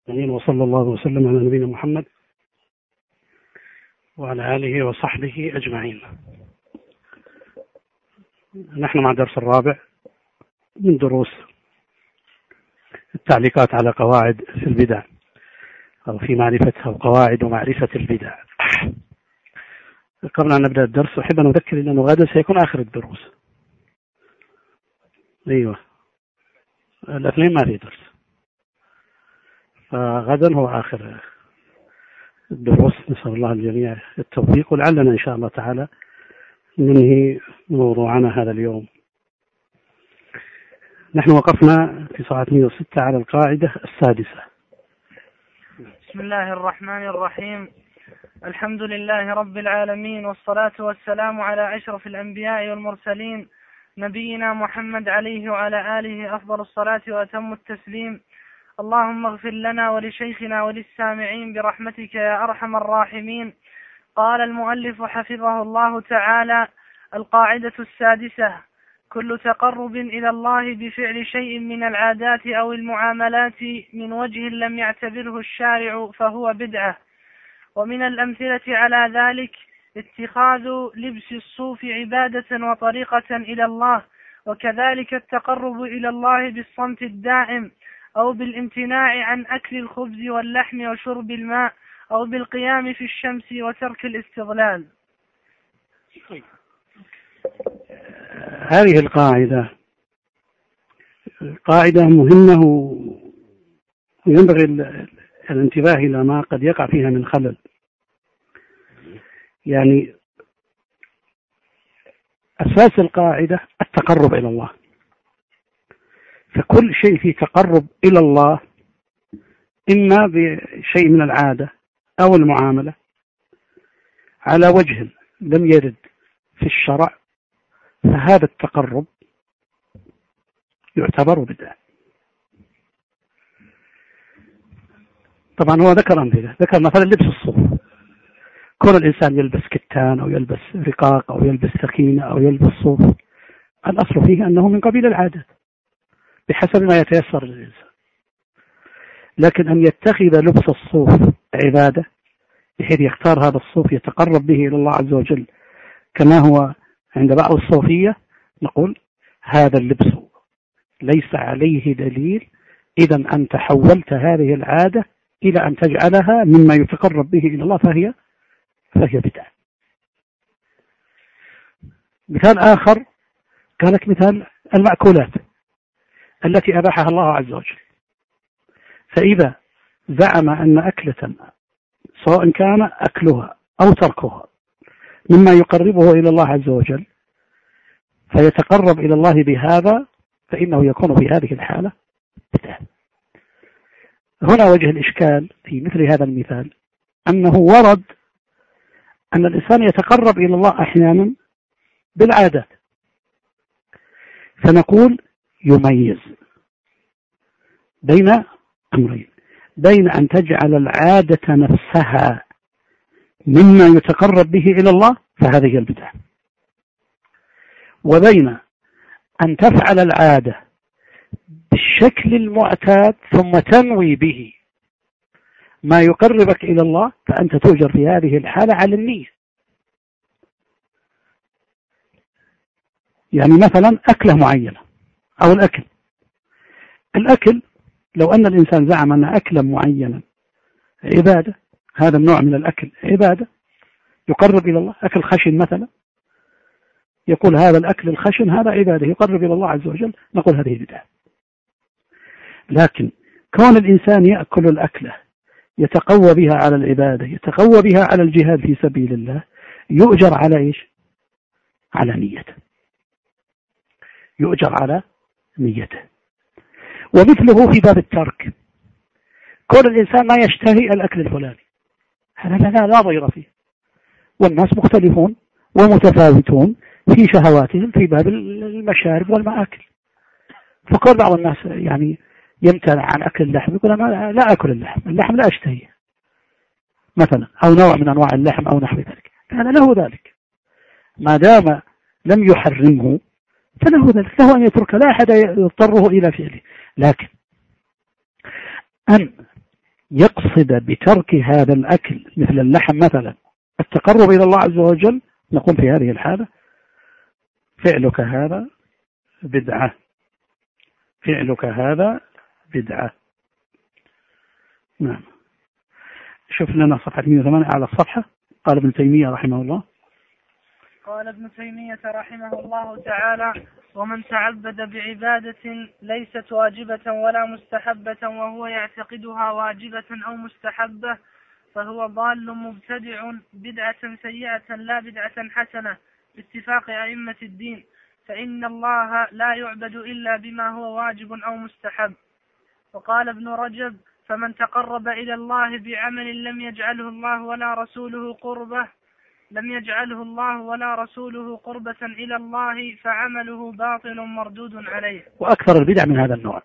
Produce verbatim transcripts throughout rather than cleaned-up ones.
وصلى الله وسلم على نبينا محمد وعلى آله وصحبه أجمعين. نحن مع الدرس الرابع من دروس التعليقات على قواعد في البدع أو في معرفتها وقواعد ومعرفة البدع. قبل أن نبدأ الدرس أحب أن أذكر أنه غدا سيكون آخر الدروس. أيوة الاثنين ما في درس، فغدا هو آخر الدروس. نسأل الله الجميع التوفيق، ولعلنا إن شاء الله تعالى ننهي موضوعنا هذا اليوم. نحن وقفنا في صفحة مئة وستة على القاعدة السادسة. بسم الله الرحمن الرحيم. الحمد لله رب العالمين، والصلاة والسلام على أشرف الأنبياء والمرسلين نبينا محمد عليه وعلى آله أفضل الصلاة وأتم التسليم. اللهم اغفر لنا ولشيخنا وللسامعين برحمتك يا أرحم الراحمين. قال المؤلف حفظه الله تعالى: القاعدة السادسة: كل تقرب إلى الله بفعل شيء من العادات أو المعاملات من وجه لم يعتبره الشارع فهو بدعة. ومن الأمثلة على ذلك اتخاذ لبس الصوف عبادة وطريقة إلى الله، وكذلك التقرب إلى الله بالصمت الدائم، أو بالامتناع عن أكل الخبز واللحم وشرب الماء، أو بالقيام في الشمس وترك الاستظلال. هذه القاعدة قاعدة مهمة وينبغي الانتباه إلى ما قد يقع فيها من خلل. يعني أساس القاعدة التقرب إلى الله، فكل شيء فيه تقرب إلى الله إما بشيء من العادة أو المعاملة على وجه لم يرد في الشرع، فهذا التقرب يعتبر بدعة. طبعا هو ذكر أمثلة، ذكر مثلا لبس الصوف. كون الإنسان يلبس كتان أو يلبس رقاق أو يلبس سكينة أو يلبس صوف، الأصل فيه أنه من قبيل العادة بحسب ما يتيسر للإنسان. لكن أن يتخذ لبس الصوف عبادة بحيث يختار هذا الصوف يتقرب به إلى الله عز وجل كما هو عند بعض الصوفية، نقول هذا اللبس ليس عليه دليل، إذا أنت حولت هذه العادة إلى أن تجعلها مما يتقرب به إلى الله فهي فهي بدعة. مثال آخر كانت مثال المأكولات التي أباحها الله عز وجل، فإذا زعم أن أكلة سواء كان أكلها أو تركها مما يقربه إلى الله عز وجل فيتقرب إلى الله بهذا، فإنه يكون في هذه الحالة بدعة. هنا وجه الإشكال في مثل هذا المثال أنه ورد أن الإنسان يتقرب إلى الله أحيانا بالعادات، فنقول يميز بين أمرين: بين أن تجعل العادة نفسها مما يتقرب به إلى الله فهذه البدعة، وبين أن تفعل العادة بالشكل المعتاد ثم تنوي به ما يقربك إلى الله، فأنت تؤجر في هذه الحالة على النية. يعني مثلا أكلة معينة أو الأكل الأكل لو أن الإنسان زعم أن أكلا معينا عبادة، هذا النوع من الأكل عبادة يقرب إلى الله، أكل خشن مثلا، يقول هذا الأكل الخشن هذا عبادة يقرب إلى الله عز وجل، نقول هذه بدعة. لكن كون الإنسان يأكل الأكلة يتقوى بها على العبادة، يتقوى بها على الجهاد في سبيل الله، يؤجر على إيش؟ على نيته، يؤجر على نيته. ومثله في باب الترك، كون الإنسان ما يشتهي الأكل الفلاني هذا لا, لا ضير فيه، والناس مختلفون ومتفاوتون في شهواتهم في باب المشارب والمآكل، فقال بعض الناس يعني يمتنع عن أكل اللحم، يقول أنا لا أكل اللحم، اللحم لا أشتهيه مثلا، أو نوع من أنواع اللحم أو نحو ذلك، كان له ذلك ما دام لم يحرمه فله ذلك، له أن يترك، لا أحد يضطره إلى فعله. لكن أن يقصد بترك هذا الأكل مثل اللحم مثلا التقرب إلى الله عز وجل، نقول في هذه الحالة فعلك هذا بدعة، فعلك هذا بدعة. نعم. شوف لنا صفحة مئة وثمانية على الصفحة. قال ابن تيمية رحمه الله قال ابن تيمية رحمه الله تعالى: ومن تعبد بعبادة ليست واجبة ولا مستحبة وهو يعتقدها واجبة أو مستحبة فهو ضال مبتدع بدعة سيئة لا بدعة حسنة باتفاق أئمة الدين، فإن الله لا يعبد إلا بما هو واجب أو مستحب. وقال ابن رجب: فمن تقرب إلى الله بعمل لم يجعله الله ولا رسوله قربة لم يجعله الله ولا رسوله قربة إلى الله فعمله باطل مردود عليه. وأكثر البدع من هذا النوع،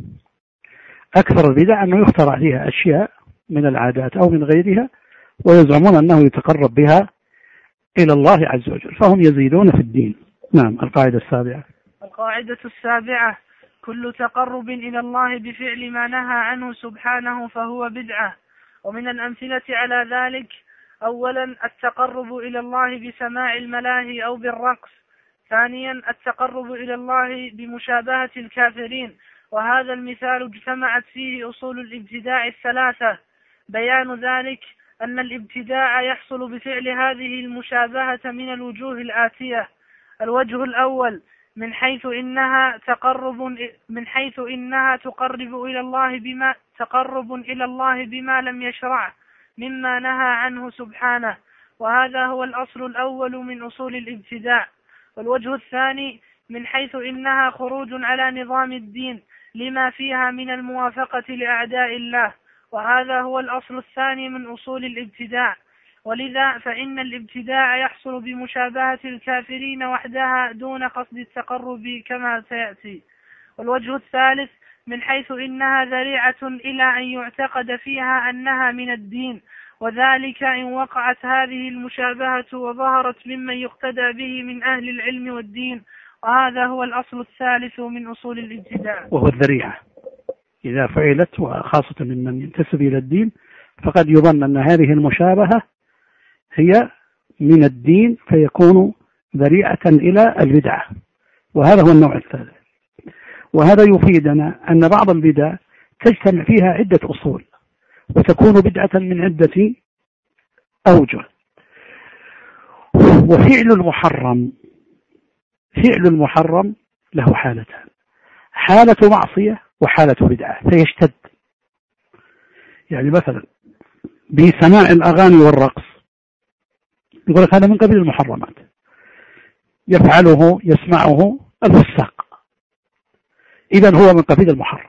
أكثر البدع أنه يخترع فيها أشياء من العادات أو من غيرها ويزعمون أنه يتقرب بها إلى الله عز وجل، فهم يزيدون في الدين. نعم. القاعدة السابعة. القاعدة السابعة: كل تقرب إلى الله بفعل ما نهى عنه سبحانه فهو بدعة. ومن الأمثلة على ذلك: أولا التقرب إلى الله بسماع الملاهي أو بالرقص. ثانيا التقرب إلى الله بمشابهة الكافرين، وهذا المثال اجتمعت فيه أصول الابتداع الثلاثة. بيان ذلك أن الابتداع يحصل بفعل هذه المشابهة من الوجوه الآتية: الوجه الأول من حيث إنها تقرب من حيث إنها تقرب إلى الله بما تقرب إلى الله بما لم يشرع مما نهى عنه سبحانه، وهذا هو الأصل الأول من أصول الابتداع. والوجه الثاني من حيث إنها خروج على نظام الدين لما فيها من الموافقة لأعداء الله، وهذا هو الأصل الثاني من أصول الابتداع. ولذا فإن الابتداع يحصل بمشابهة الكافرين وحدها دون قصد التقرب كما سيأتي. والوجه الثالث من حيث إنها ذريعة إلى أن يعتقد فيها أنها من الدين، وذلك إن وقعت هذه المشابهة وظهرت ممن يقتدى به من أهل العلم والدين، وهذا هو الأصل الثالث من أصول الابتداع، وهو الذريعة. إذا فعلت وخاصة ممن ينتسب إلى الدين فقد يظن أن هذه المشابهة هي من الدين فيكون ذريعة إلى البدعة، وهذا هو النوع الثالث. وهذا يفيدنا أن بعض البدع تجتمع فيها عدة أصول وتكون بدعة من عدة أوجه. وفعل المحرم فعل المحرم له حالتان: حالة معصية وحالة بدعة، فيشتد. يعني مثلا بسماع الأغاني والرقص يقول لك هذا من قبيل المحرمات، يفعله يسمعه الفساق، إذن هو من قبيل المحرم.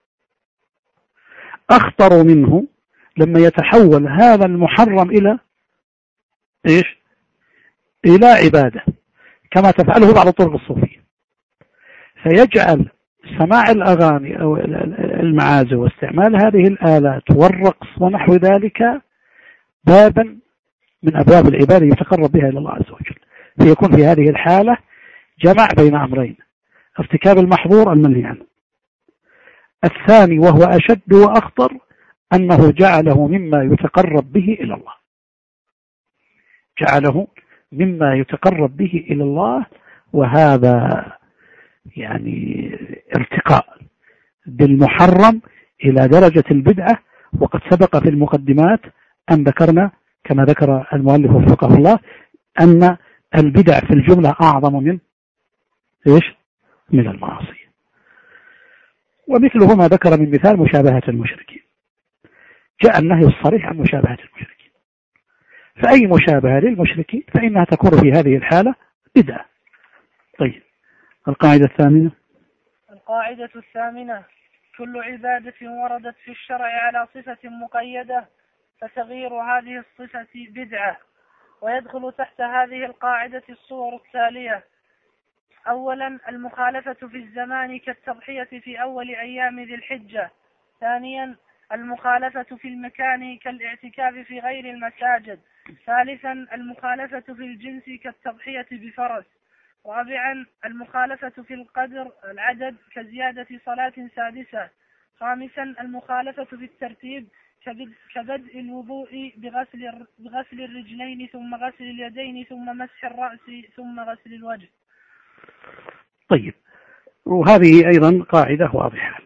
أخطر منه لما يتحول هذا المحرم إلى إيش؟ إلى عبادة، كما تفعله بعض الطرق الصوفية، فيجعل سماع الأغاني أو المعازف واستعمال هذه الآلات والرقص ونحو ذلك بابا من أبواب العبادة يتقرب بها إلى الله عز وجل، فيكون في هذه الحالة جمع بين أمرين: ارتكاب المحظور المنهي عنه. الثاني وهو أشد وأخطر أنه جعله مما يتقرب به إلى الله، جعله مما يتقرب به إلى الله، وهذا يعني ارتقاء بالمحرم إلى درجة البدعة. وقد سبق في المقدمات أن ذكرنا كما ذكر المؤلف وفقه الله أن البدع في الجملة أعظم من إيش؟ من المعاصي. ومثله ما ذكر من مثال مشابهة المشركين، جاء النهي الصريح عن مشابهة المشركين، فأي مشابهة للمشركين فإنها تكون في هذه الحالة بدعة. طيب، القاعدة الثامنة. القاعدة الثامنة: كل عبادة وردت في الشرع على صفة مقيدة فتغيير هذه الصفة بدعة. ويدخل تحت هذه القاعدة الصور التالية: أولا المخالفة في الزمان كالتضحية في أول أيام ذي الحجة. ثانيا المخالفة في المكان كالاعتكاف في غير المساجد. ثالثا المخالفة في الجنس كالتضحية بفرس. رابعا المخالفة في القدر العدد كزيادة صلاة سادسة. خامسا المخالفة في الترتيب كبدء الوضوء بغسل بغسل الرجلين ثم غسل اليدين ثم مسح الرأس ثم غسل الوجه. طيب، وهذه أيضا قاعدة واضحة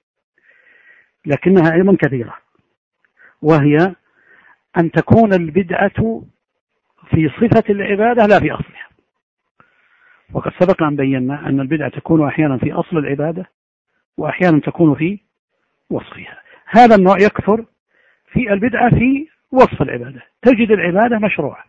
لكنها أيضا كثيرة، وهي أن تكون البدعة في صفة العبادة لا في أصلها. وقد سبق أن بينا أن البدعة تكون أحيانا في أصل العبادة وأحيانا تكون في وصفها. هذا النوع يكثر في البدعة في وصف العبادة، تجد العبادة مشروعة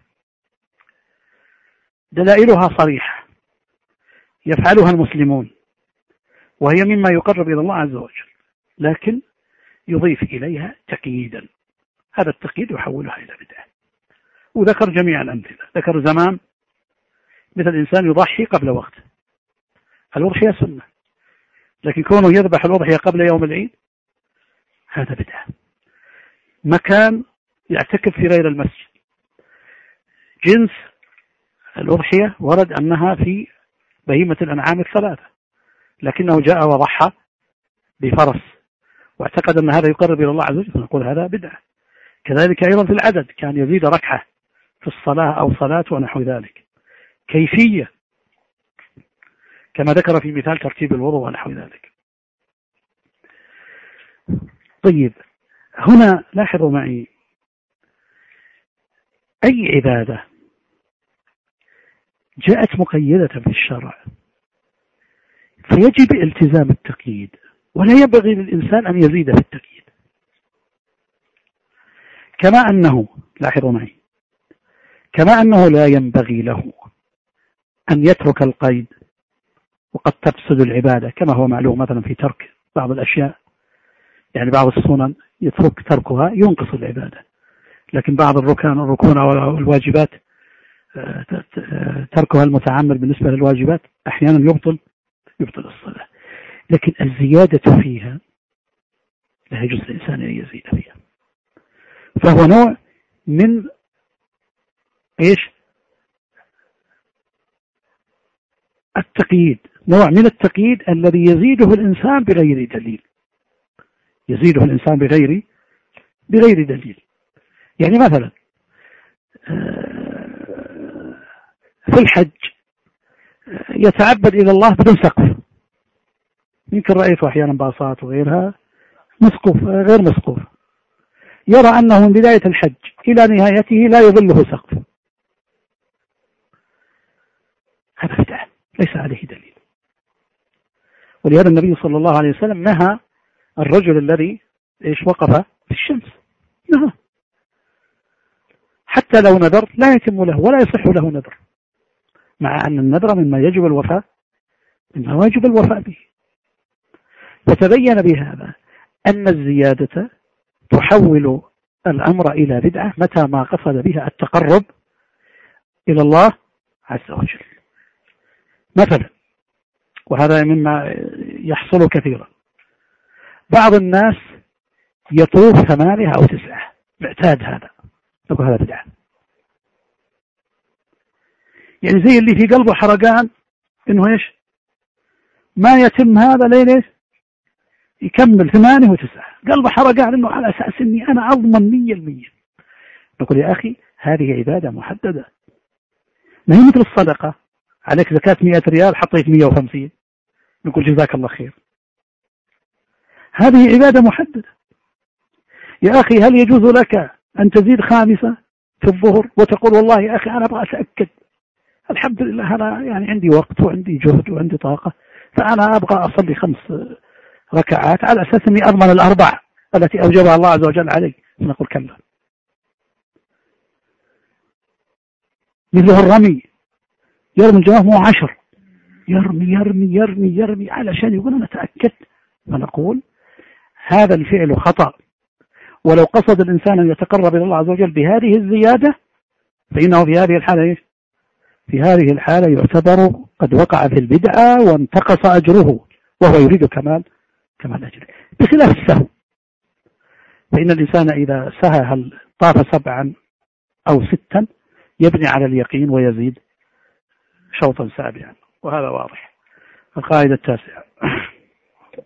دلائلها صريحة يفعلها المسلمون وهي مما يقرب إلى الله عز وجل، لكن يضيف إليها تقييدا، هذا التقييد يحولها إلى بدعة. وذكر جميع الأمثلة، ذكر زمان مثل الإنسان يضحي قبل وقت، الأضحية سنة، لكن كونه يذبح الأضحية قبل يوم العيد هذا بدعة. مكان يعتكف في غير المسجد، جنس الأضحية ورد أنها في بهيمة الأنعام الثلاثة، لكنه جاء وضحى بفرس واعتقد أن هذا يقرب إلى الله عز وجل، فنقول هذا بدعة. كذلك أيضا في العدد، كان يزيد ركعة في الصلاة أو صلاة ونحو ذلك. كيفية كما ذكر في مثال ترتيب الوضوء ونحو ذلك. طيب، هنا لاحظوا معي، أي عبادة جاءت مقيدة في الشرع فيجب التزام التقييد، ولا ينبغي للإنسان أن يزيد في التقييد. كما أنه، لاحظوا معي، كما أنه لا ينبغي له أن يترك القيد وقد تفسد العبادة، كما هو معلوم مثلا في ترك بعض الأشياء، يعني بعض السنن يترك تركها ينقص العبادة، لكن بعض الركن الركون أو الواجبات تركها المتعمد بالنسبة للواجبات أحيانا يبطل يبطل الصلاة. لكن الزيادة فيها لا يجوز للإنسان أن يزيد فيها، فهو نوع من إيش؟ التقييد، نوع من التقييد الذي يزيده الإنسان بغير دليل، يزيده الإنسان بغير بغير دليل. يعني مثلا في الحج يتعبد إلى الله بدون سقف، يمكن رأيته أحيانا باصات وغيرها مسقوف غير مسقوف، يرى أنه من بداية الحج إلى نهايته لا يظله سقف، هذا بدعة ليس عليه دليل. ولهذا النبي صلى الله عليه وسلم نهى الرجل الذي إيش وقف في الشمس، نهى حتى لو نذر لا يتم له ولا يصح له نذر، مع أن النذر مما يجب الوفاء مما واجب الوفاء به. فتبين بهذا أن الزيادة تحول الأمر إلى بدعة متى ما قصد بها التقرب إلى الله عز وجل. مثلا، وهذا مما يحصل كثيرا، بعض الناس يطوف ثمانية أو تسعة، معتاد هذا، نقول هذا بدعة. يعني زي اللي في قلبه حرقان إنه إيش ما يتم هذا ليش يكمل ثمانية وتسعة، قلبه حرقان إنه على أساس إني أنا أضمن مية المية. نقول يا أخي هذه عبادة محددة، ما هي مثل الصدقة، عليك زكاة مئة ريال حطيت مئة وخمسين، نقول جزاك الله خير، هذه عبادة محددة. يا أخي هل يجوز لك أن تزيد خامسة في الظهر وتقول والله يا أخي أنا أبغى أتأكد، الحمد لله أنا يعني عندي وقت وعندي جهد وعندي طاقة، فأنا أبغى أصلي خمس ركعات على أساس أني أضمن الأربع التي أوجبها الله عز وجل علي، نقول كلا. مثله الرمي، يرمي الجماعة مو عشر، يرمي يرمي يرمي يرمي علشان يقول أنا تأكدت، فنقول هذا الفعل خطأ. ولو قصد الإنسان أن يتقرب إلى الله عز وجل بهذه الزيادة فإنه في هذه الحالة في هذه الحالة يعتبر قد وقع في البدعة وانتقص أجره، وهو يريد كمال كمال أجره، بخلاف السهو. فإن الإنسان إذا سهى هل طاف سبعا أو ستا يبني على اليقين ويزيد شوطا سابعا، وهذا واضح. القاعدة التاسعة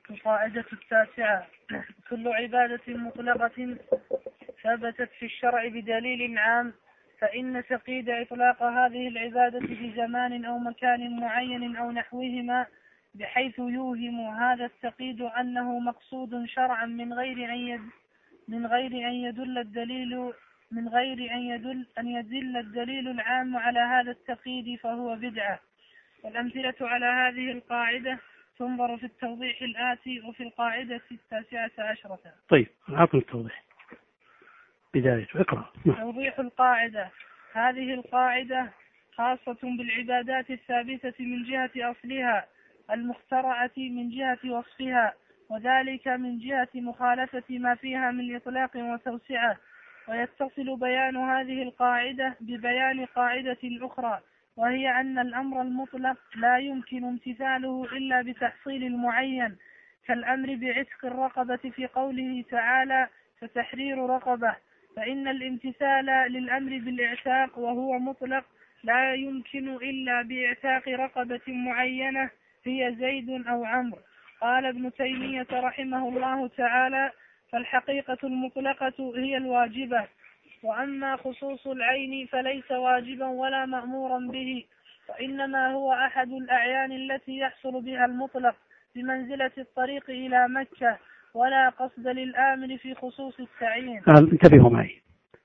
القاعدة التاسعة: كل عبادة مطلقة ثبتت في الشرع بدليل عام فإن تقييد إطلاق هذه العبادة بزمان أو مكان معين أو نحوهما بحيث يوهم هذا التقييد أنه مقصود شرعا من غير أن يد من غير أن يدل الدليل من غير أن يدل أن يدل الدليل العام على هذا التقييد فهو بدعة. والأمثلة على هذه القاعدة تنظر في التوضيح الآتي وفي القاعدة التاسعة عشرة. طيب أعطنا التوضيح بداية اقرأ. توضيح القاعدة: هذه القاعدة خاصة بالعبادات الثابتة من جهة أصلها المخترعة من جهة وصفها، وذلك من جهة مخالفة ما فيها من إطلاق وتوسعة. ويتصل بيان هذه القاعدة ببيان قاعدة أخرى، وهي أن الأمر المطلق لا يمكن امتثاله إلا بتحصيل المعين، كالأمر بعتق الرقبة في قوله تعالى فتحرير رقبة، فإن الامتثال للأمر بالإعتاق وهو مطلق لا يمكن إلا بإعتاق رقبة معينة هي زيد أو عمرو. قال ابن تيمية رحمه الله تعالى: فالحقيقة المطلقة هي الواجبة، وأما خصوص العين فليس واجبا ولا مأمورا به، وإنما هو أحد الأعيان التي يحصل بها المطلق بمنزلة الطريق إلى مكة، ولا قصد للآمر في خصوص التعيين. انتبهوا معي،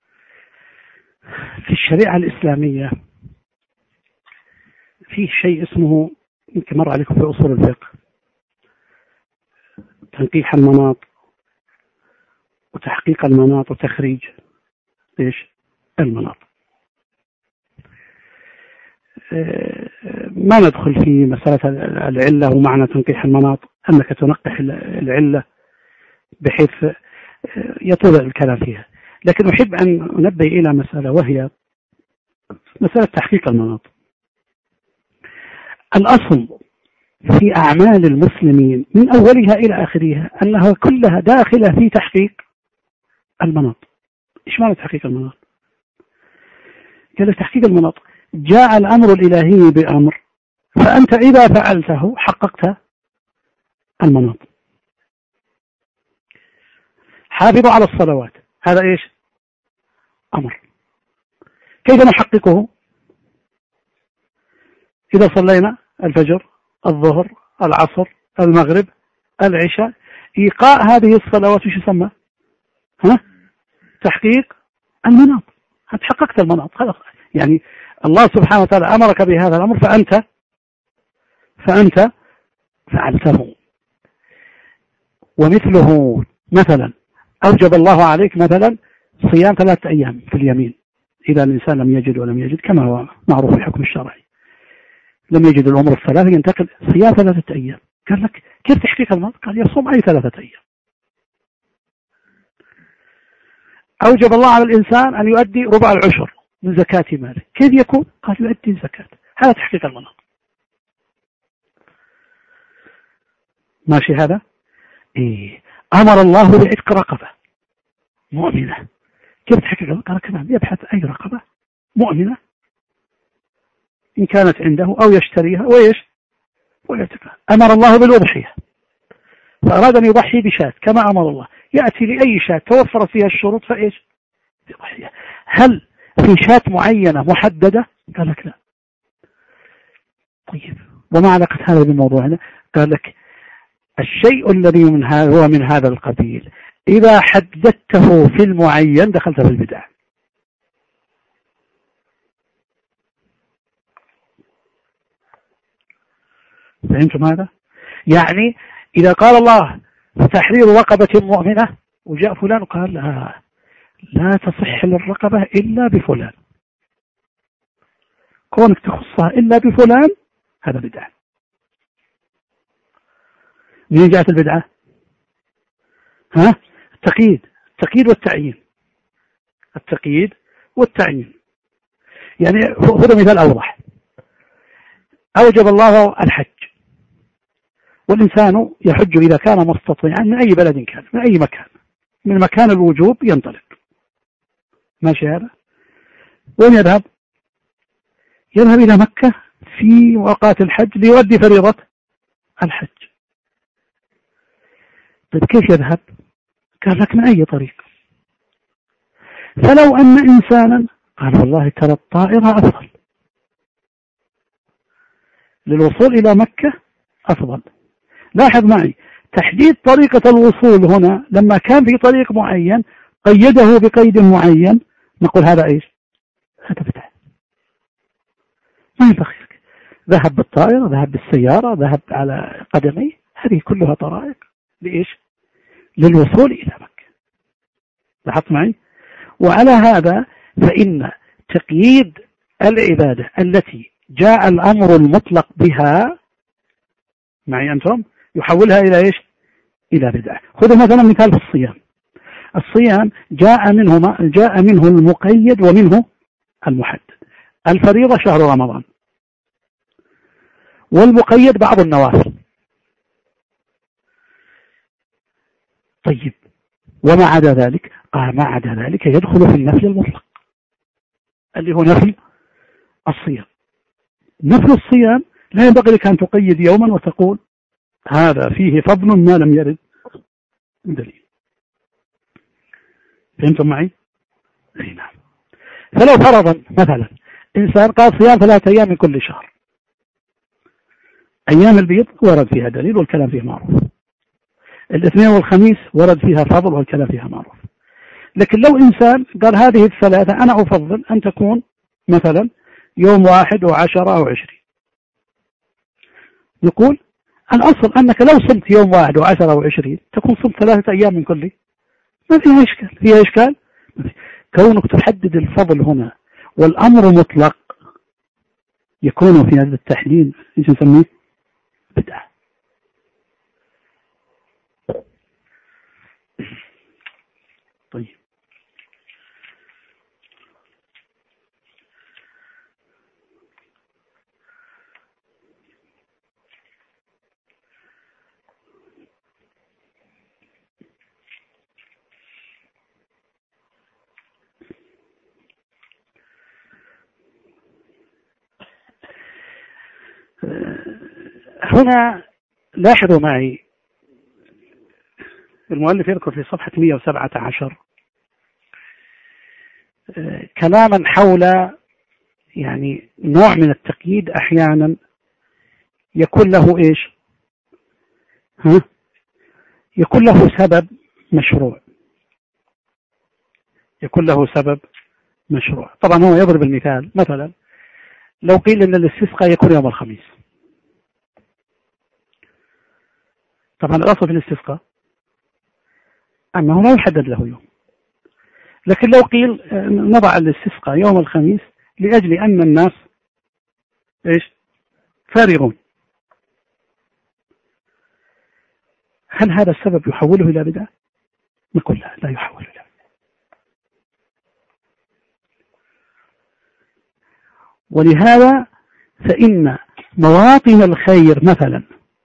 في الشريعة الإسلامية في شيء اسمه، يمكن مر عليكم في أصول الفقه، تنقيح المناط وتحقيق المناط وتخريج ايش المناط. ما ندخل في مسألة العلة ومعنى تنقيح المناط، أنك تنقح العلة بحيث يطول الكلام فيها، لكن أحب أن أنبه إلى مسألة، وهي مسألة تحقيق المناط. الأصل في أعمال المسلمين من أولها إلى آخرها أنها كلها داخلة في تحقيق المناط. إيش معنى تحقيق المناط؟ قال تحقيق المناط جاء الأمر الإلهي بأمر، فأنت إذا فعلته حققت المناط. حافظوا على الصلوات، هذا إيش؟ أمر. كيف نحققه؟ إذا صلينا الفجر، الظهر، العصر، المغرب، العشاء، إيقاء هذه الصلوات وش يسمى؟ ها؟ تحقيق المناط. أنت حققت المناط خلاص. يعني الله سبحانه وتعالى أمرك بهذا الأمر فأنت فأنت فعلته. ومثله مثلا أوجب الله عليك مثلا صيام ثلاثة أيام في اليمين إذا الإنسان لم يجد ولم يجد، كما هو معروف في الحكم الشرعي، لم يجد الأمر الثلاثة ينتقل صيام ثلاثة أيام. قال لك كيف تحقيق المناط؟ قال يصوم أي ثلاثة أيام. أوجب الله على الإنسان أن يؤدي ربع العشر من زكاة ماله، كيف يكون؟ قال يؤدي الزكاة. هذا تحقيق المناط. ماشي هذا؟ إيه. أمر الله بعتق رقبة مؤمنة، كيف تحقيق المناط؟ قال كمان يبحث أي رقبة مؤمنة إن كانت عنده أو يشتريها وإيش ويعتقها. أمر الله بالأضحية، فأراد أن يضحي بشاة كما أمر الله، يأتي لأي شاة توفرت فيها الشروط فإيش يضحيها. هل في شاة معينة محددة؟ قال لك لا. طيب وما علاقة هذا بالموضوع؟ قال لك الشيء الذي من هذا هو من هذا القبيل إذا حددته في المعين دخلت في البدع. فهمتم هذا؟ يعني إذا قال الله تحرير رقبة مؤمنة وجاء فلان وقال لا لا تصح للرقبة إلا بفلان، كونك تخصها إلا بفلان هذا بدعة. منين جاءت البدعة؟ ها؟ التقييد التقييد والتعيين التقييد والتعيين. يعني خذ مثال أوضح. أوجب الله الحج، والإنسان يحج إذا كان مستطيعا من أي بلد كان، من أي مكان، من مكان الوجوب ينطلق. ماشي هذا؟ وين يذهب؟ يذهب إلى مكة في أوقات الحج ليؤدي فريضة الحج. طيب كيف يذهب؟ قال لك من أي طريق. فلو أن إنسانا قال والله ترى الطائرة أفضل للوصول إلى مكة أفضل. لاحظ معي تحديد طريقة الوصول هنا، لما كان في طريق معين قيده بقيد معين، نقول هذا إيش؟ هذا بدعة، ما ينبغي. ذهب بالطائرة، ذهب بالسيارة، ذهب على قدميه، هذه كلها طرائق لإيش؟ للوصول إلى مكة. لاحظت معي؟ وعلى هذا فإن تقييد العبادة التي جاء الأمر المطلق بها معي أنتم يحولها إلى إيش؟ إلى بدعة. خذوا مثلا مثال في الصيام. الصيام جاء منه ما جاء منه المقيد ومنه المحدد. الفريضة شهر رمضان، والمقيد بعض النوافل. طيب وما عدا ذلك؟ قال ما عدا ذلك يدخل في النفل المطلق اللي هو نفل الصيام. نفل الصيام لا ينبغي لك أن تقيد يوما وتقول هذا فيه فضل ما لم يرد دليل. فهمتم معي؟ اي نعم. فلو فرضا مثلا إنسان قال صيام ثلاثة أيام من كل شهر، أيام البيض ورد فيها دليل والكلام فيه معروف، الاثنين والخميس ورد فيها فضل والكلام فيها معروف. لكن لو إنسان قال هذه الثلاثة أنا أفضل أن تكون مثلا يوم واحد وعشرة أو عشرين، نقول الأصل أنك لو صمت يوم واحد وعشرة أو عشرين تكون صمت ثلاثة أيام من كل، ما فيها إشكال. فيها إشكال كونك تحدد الفضل هنا والأمر مطلق يكون في هذا التحديد ايش نسميه؟ بدعة. طيب هنا لاحظوا معي المؤلف يذكر في صفحة مئة وسبعة عشر كلاما حول يعني نوع من التقييد أحيانا يكون له إيش؟ ها؟ يكون له سبب مشروع، يكون له سبب مشروع. طبعا هو يضرب المثال، مثلا لو قيل أن الاستسقاء يكون يوم الخميس، طبعا الأصل في الاستسقاء أنه لا يحدد له يوم، لكن لو قيل نضع الاستسقاء يوم الخميس لأجل أن الناس إيش؟ فارغون، هل هذا السبب يحوله إلى بدعة؟ نقول لا، لا يحوله إلى بدعة. ولهذا فإن مواطن الخير مثلا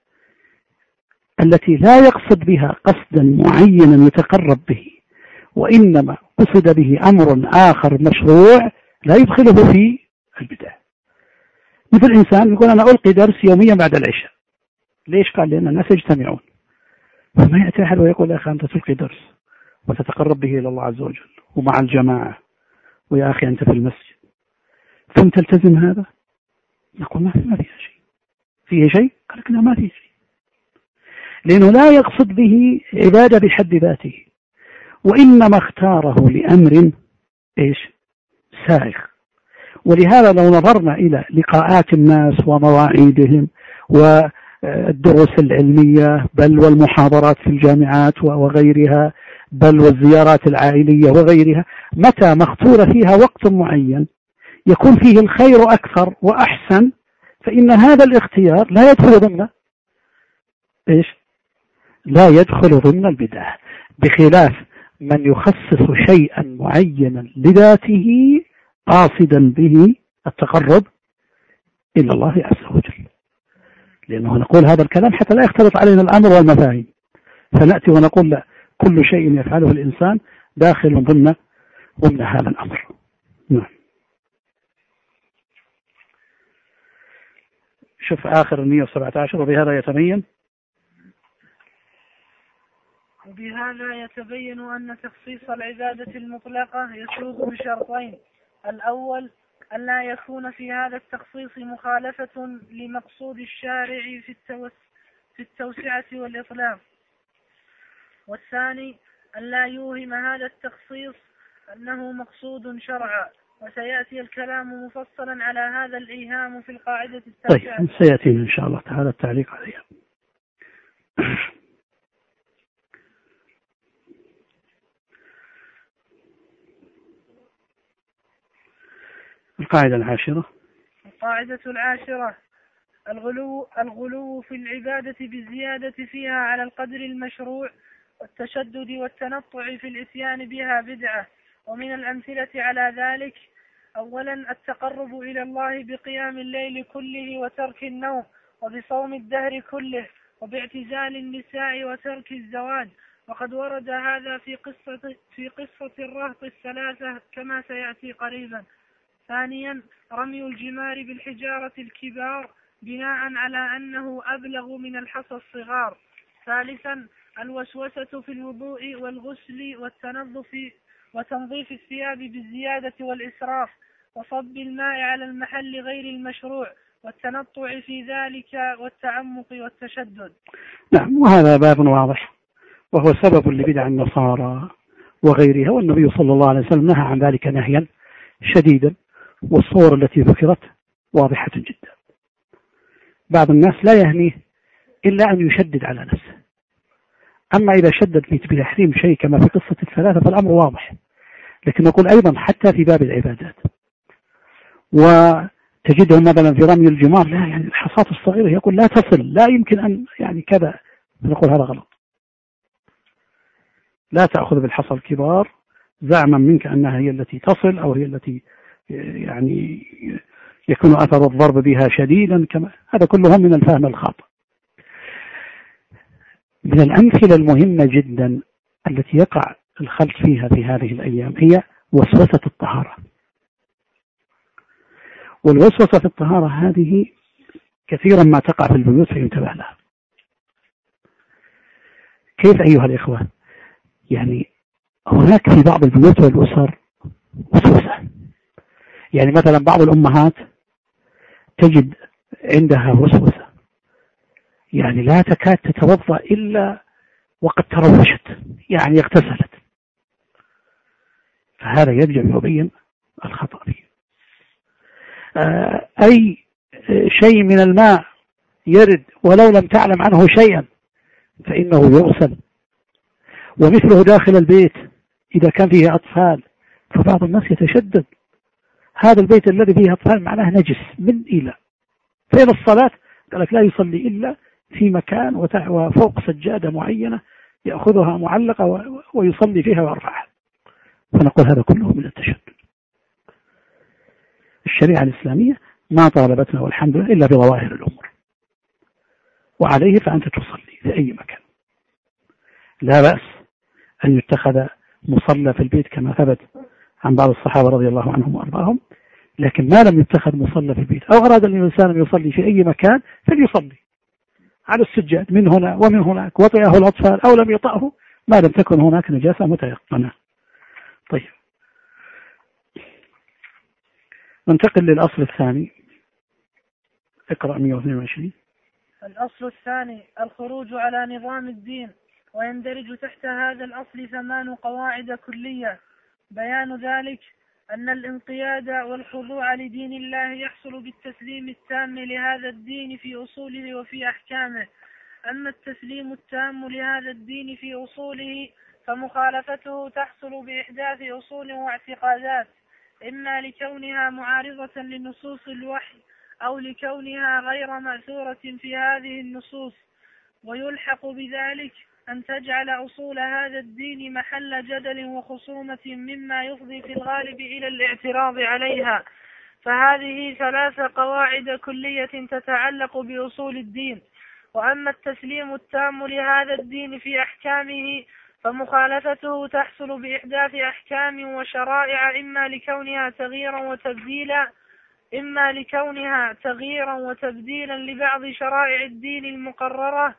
التي لا يقصد بها قصدا معينا يتقرب به وإنما قصد به أمر آخر مشروع لا يدخله في البدعة. مثل إنسان يقول أنا ألقي درس يوميا بعد العشاء، ليش؟ قال لأن الناس يجتمعون، فما يأتي أحد ويقول يا أخي أنت تلقي درس وتتقرب به إلى الله عز وجل ومع الجماعة، ويا أخي أنت في المسجد ثم تلتزم هذا؟ نقول ما فيها شيء. فيه شيء؟ قال لك لا ما فيه شيء، لأنه لا يقصد به عبادة بحد ذاته، وإنما اختاره لأمر إيش؟ سائغ. ولهذا لو نظرنا إلى لقاءات الناس ومواعيدهم والدروس العلمية بل والمحاضرات في الجامعات وغيرها بل والزيارات العائلية وغيرها، متى ما اختار فيها وقت معين يكون فيه الخير أكثر وأحسن، فإن هذا الاختيار لا يدخل ضمن إيش؟ لا يدخل ضمن البدعة، بخلاف من يخصص شيئا معينا لذاته قاصدا به التقرب إلى الله عز وجل. لأنه نقول هذا الكلام حتى لا يختلط علينا الأمر والمفاهيم، فنأتي ونقول لا، كل شيء يفعله الإنسان داخل ضمن ضمن هذا الأمر. نعم. شوف آخر مئة وسبعة عشر وبهذا يتبين وبهذا يتبين أن تخصيص العبادة المطلقة يسوغ بشرطين: الأول أن لا يكون في هذا التخصيص مخالفة لمقصود الشارع في, التوس في التوسعة والإطلاق، والثاني أن لا يوهم هذا التخصيص أنه مقصود شرعا، وسيأتي الكلام مفصلا على هذا الإيهام في القاعدة التاسعة. طيب سيأتينا إن شاء الله تعالى التعليق عليها. القاعدة العاشرة. القاعدة العاشرة: الغلو, الغلو في العبادة بالزيادة فيها على القدر المشروع والتشدد والتنطع في الإتيان بها بدعة. ومن الأمثلة على ذلك: أولا التقرب إلى الله بقيام الليل كله وترك النوم، وبصوم الدهر كله، وباعتزال النساء وترك الزواج، وقد ورد هذا في قصة, في قصة الرهط الثلاثة كما سيأتي قريبا. ثانيا رمي الجمار بالحجارة الكبار بناء على أنه أبلغ من الحصى الصغار. ثالثا الوسوسة في الوضوء والغسل والتنظف وتنظيف الثياب بالزيادة والإسراف، وصب الماء على المحل غير المشروع، والتنطع في ذلك، والتعمق والتشدد. نعم، وهذا باب واضح وهو سبب لبدع النصارى وغيرها، والنبي صلى الله عليه وسلم نهى عن ذلك نهيا شديدا، والصور التي ذكرت واضحة جدا. بعض الناس لا يهنيه إلا أن يشدد على نفسه، أما إذا شدد بتحريم شيء كما في قصة الثلاثة فالأمر واضح. لكن نقول أيضا حتى في باب العبادات، وتجدهم مثلا في رمي الجمار، لا يعني الحصاة الصغيرة يقول لا تصل، لا يمكن أن يعني كذا، نقول هذا غلط. لا تأخذ بالحصى الكبار زعما منك أنها هي التي تصل أو هي التي يعني يكون أثر الضرب بها شديدا، كما هذا كله من الفهم الخاطئ. من الأمثلة المهمة جدا التي يقع الخلط فيها في هذه الأيام هي وسوسة الطهارة. والوسوسة في الطهارة هذه كثيرا ما تقع في البيوت فينتبه لها. كيف أيها الإخوة؟ يعني هناك في بعض البيوت والأسر وسوسة، يعني مثلا بعض الأمهات تجد عندها وسوسة، يعني لا تكاد تتوضأ إلا وقد تروشت، يعني اغتسلت، فهذا يرجع يبين الخطأ فيه. أي شيء من الماء يرد ولو لم تعلم عنه شيئا فإنه يغسل، ومثله داخل البيت إذا كان فيه أطفال، فبعض الناس يتشدد، هذا البيت الذي فيه أطفال معناه نجس من إلى، فإن الصلاة قال لك لا يصلي إلا في مكان وفوق سجادة معينة يأخذها معلقة ويصلي فيها ويرفعها، فنقول هذا كله من التشدد. الشريعة الإسلامية ما طالبتنا والحمد لله إلا بظواهر الأمور، وعليه فأنت تصلي في أي مكان. لا بأس أن يتخذ مصلى في البيت كما ثبت عن بعض الصحابة رضي الله عنهم وأرضاهم، لكن ما لم يتخذ مصلى في البيت أو أراد الإنسان أن يصلي في أي مكان فليصلي على السجاد من هنا ومن هناك، وطئه الأطفال أو لم يطأه، ما لم تكن هناك نجاسة متيقنة. طيب ننتقل للأصل الثاني. اقرأ مئة واثنين وعشرين. الأصل الثاني الخروج على نظام الدين، ويندرج تحت هذا الأصل ثمان قواعد كلية. بيان ذلك أن الانقياد والخضوع لدين الله يحصل بالتسليم التام لهذا الدين في أصوله وفي أحكامه. أما التسليم التام لهذا الدين في أصوله فمخالفته تحصل بإحداث أصول واعتقادات، إما لكونها معارضة لنصوص الوحي أو لكونها غير مأثورة في هذه النصوص، ويلحق بذلك أن تجعل أصول هذا الدين محل جدل وخصومة مما يفضي في الغالب إلى الاعتراض عليها. فهذه ثلاث قواعد كلية تتعلق بأصول الدين. وأما التسليم التام لهذا الدين في أحكامه فمخالفته تحصل بإحداث أحكام وشرائع، إما لكونها تغييرا وتبديلا إما لكونها تغييرا وتبديلا لبعض شرائع الدين المقررة،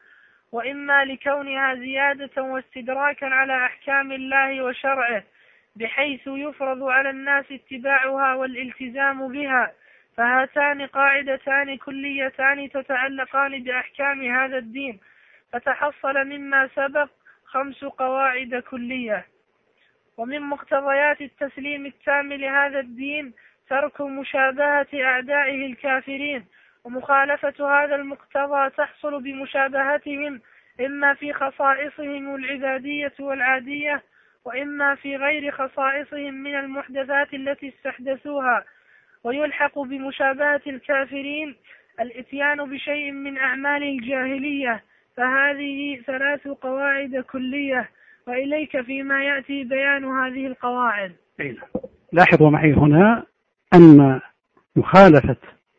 وإما لكونها زيادة واستدراكا على أحكام الله وشرعه بحيث يفرض على الناس اتباعها والالتزام بها، فهاتان قاعدتان كليتان تتعلقان بأحكام هذا الدين، فتحصل مما سبق خمس قواعد كلية. ومن مقتضيات التسليم التام لهذا الدين ترك مشابهة أعدائه الكافرين، ومخالفة هذا المقتضى تحصل بمشابهتهم إما في خصائصهم العبادية والعادية، وإما في غير خصائصهم من المحدثات التي استحدثوها. ويلحق بمشابهة الكافرين الإتيان بشيء من أعمال الجاهلية، فهذه ثلاث قواعد كلية، وإليك فيما يأتي بيان هذه القواعد. لاحظوا معي هنا أن مخالفة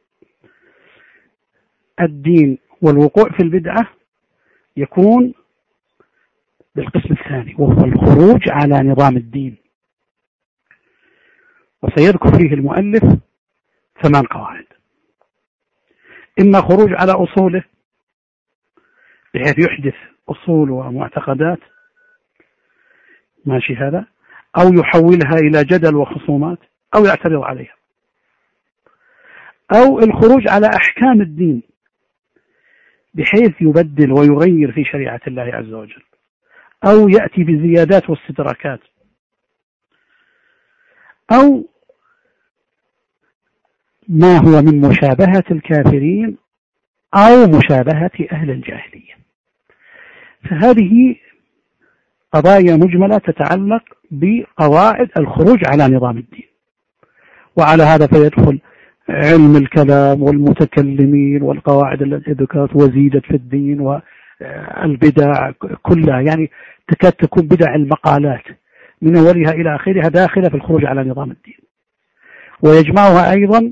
الدين والوقوع في البدعة يكون بالقسم الثاني، وهو الخروج على نظام الدين. وسيذكر فيه المؤلف ثمان قواعد، إما خروج على أصوله بحيث يحدث أصول ومعتقدات، ماشي هذا، أو يحولها إلى جدل وخصومات، أو يعترض عليها، أو الخروج على أحكام الدين بحيث يبدل ويغير في شريعة الله عز وجل، أو يأتي بزيادات واستدراكات، أو ما هو من مشابهة الكافرين أو مشابهة أهل الجاهلية. فهذه قضايا مجملة تتعلق بقواعد الخروج على نظام الدين. وعلى هذا فيدخل علم الكلام والمتكلمين والقواعد التي ذكرت وزيدت في الدين والبدع كلها، يعني تكاد تكون بدع المقالات من أولها إلى آخرها داخلة في الخروج على نظام الدين. ويجمعها أيضا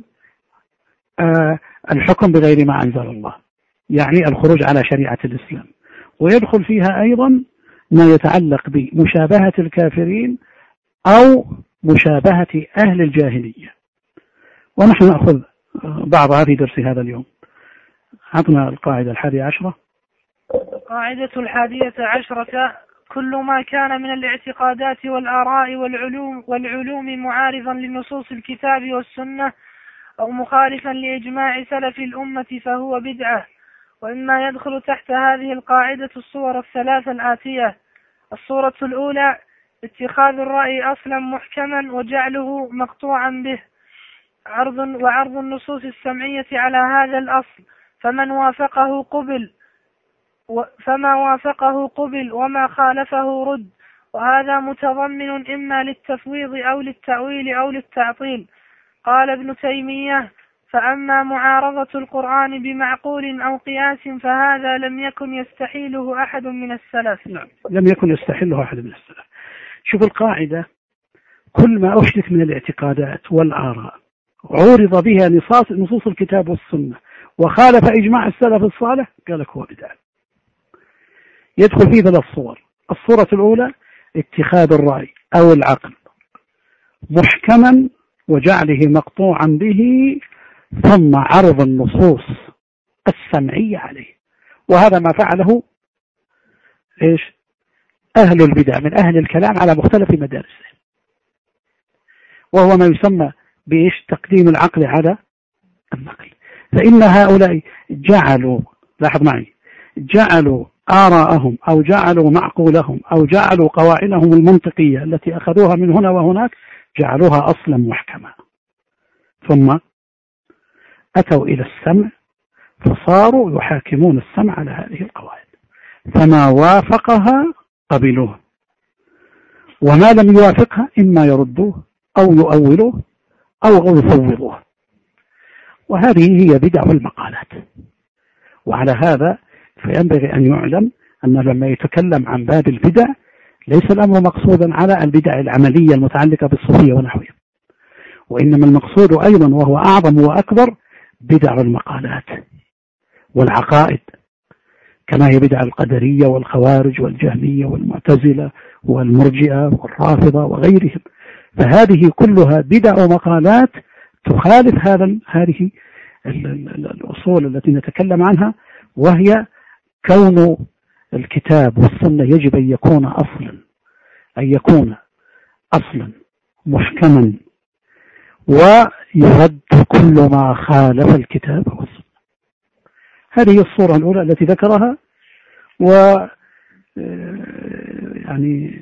الحكم بغير ما أنزل الله، يعني الخروج على شريعة الإسلام. ويدخل فيها أيضا ما يتعلق بمشابهة الكافرين أو مشابهة أهل الجاهلية. ونحن نأخذ بعضها في درس هذا اليوم. عطنا القاعدة الحادية عشرة. القاعدة الحادية عشرة: كل ما كان من الاعتقادات والآراء والعلوم, والعلوم معارضا لنصوص الكتاب والسنة أو مخالفا لإجماع سلف الأمة فهو بدعة. وإما يدخل تحت هذه القاعدة الصور الثلاثة الآتية: الصورة الأولى اتخاذ الرأي أصلا محكما وجعله مقطوعا به، عرض وعرض النصوص السمعية على هذا الأصل، فمن وافقه قبل فما وافقه قبل وما خالفه رد. وهذا متضمن إما للتفويض أو للتأويل أو للتعطيل. قال ابن تيمية: فأما معارضة القرآن بمعقول أو قياس فهذا لم يكن يستحيله أحد من السلف. نعم، لم يكن يستحيله أحد من السلف. شوف القاعدة: كل ما أحدث من الاعتقادات والآراء عورض بها نصوص الكتاب والسنة وخالف إجماع السلف الصالح قال لك هو بدعة. يدخل فيه ثلاث صور. الصورة الأولى اتخاذ الرأي أو العقل محكما وجعله مقطوعا به ثم عرض النصوص السمعية عليه، وهذا ما فعله إيش؟ أهل البدع من أهل الكلام على مختلف مدارسه، وهو ما يسمى بإيش؟ تقديم العقل على النقل. فإن هؤلاء جعلوا، لاحظ معي، جعلوا آراءهم أو جعلوا معقولهم أو جعلوا قواعدهم المنطقية التي أخذوها من هنا وهناك جعلوها أصلا محكمة، ثم أتوا إلى السمع فصاروا يحاكمون السمع على هذه القواعد، فما وافقها قبلوه، وما لم يوافقها إما يردوه أو يؤولوه أو يفوضوه. وهذه هي بدع المقالات. وعلى هذا فينبغي أن يعلم أن لما يتكلم عن باب البدع ليس الأمر مقصودا على البدع العملية المتعلقة بالصوفية ونحوها، وإنما المقصود أيضا وهو أعظم وأكبر بدع المقالات والعقائد، كما هي بدع القدرية والخوارج والجهمية والمعتزلة والمرجئة والرافضة وغيرهم. فهذه كلها بدع ومقالات تخالف هذا هذه الأصول التي نتكلم عنها، وهي كون الكتاب والسنة يجب أن يكون أصلا أن يكون أصلا محكما، ويرد كل ما خالف الكتاب والسنة. هذه هي الصورة الأولى التي ذكرها، و يعني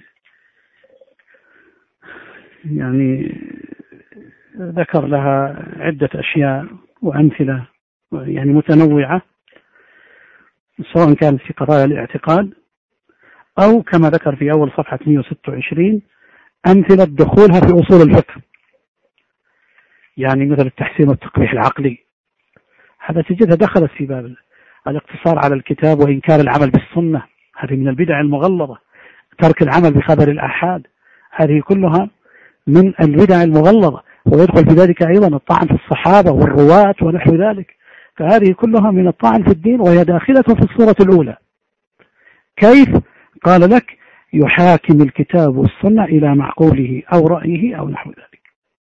يعني ذكر لها عدة أشياء وأمثلة يعني متنوعة، سواء كانت في قضايا الاعتقاد أو كما ذكر في أول صفحة مئة وستة وعشرين أمثلة دخولها في أصول الفقه، يعني مثل التحسين والتقبيح العقلي، هذا تجدها دخلت في باب الاقتصار على الكتاب وإنكار العمل بالسنة، هذه من البدع المغلظة. ترك العمل بخبر الآحاد، هذه كلها من البدع المغلظة، ويدخل في ذلك أيضا الطعن في الصحابة والرواة ونحو ذلك، فهذه كلها من الطعن في الدين، وهي داخلة في الصورة الأولى. كيف؟ قال لك يحاكم الكتاب والسنة إلى معقوله أو رأيه أو نحو ذلك.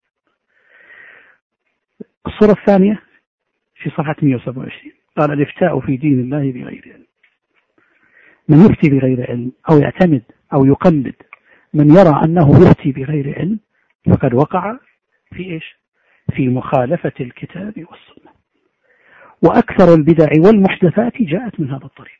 الصورة الثانية في صفحة مئة وسبعة وعشرين قال الإفتاء في دين الله بغير علم. من يفتي بغير علم أو يعتمد أو يقلد من يرى أنه يفتي بغير علم فقد وقع في إيش؟ في مخالفة الكتاب والسنة. وأكثر البدع والمحدثات جاءت من هذا الطريق.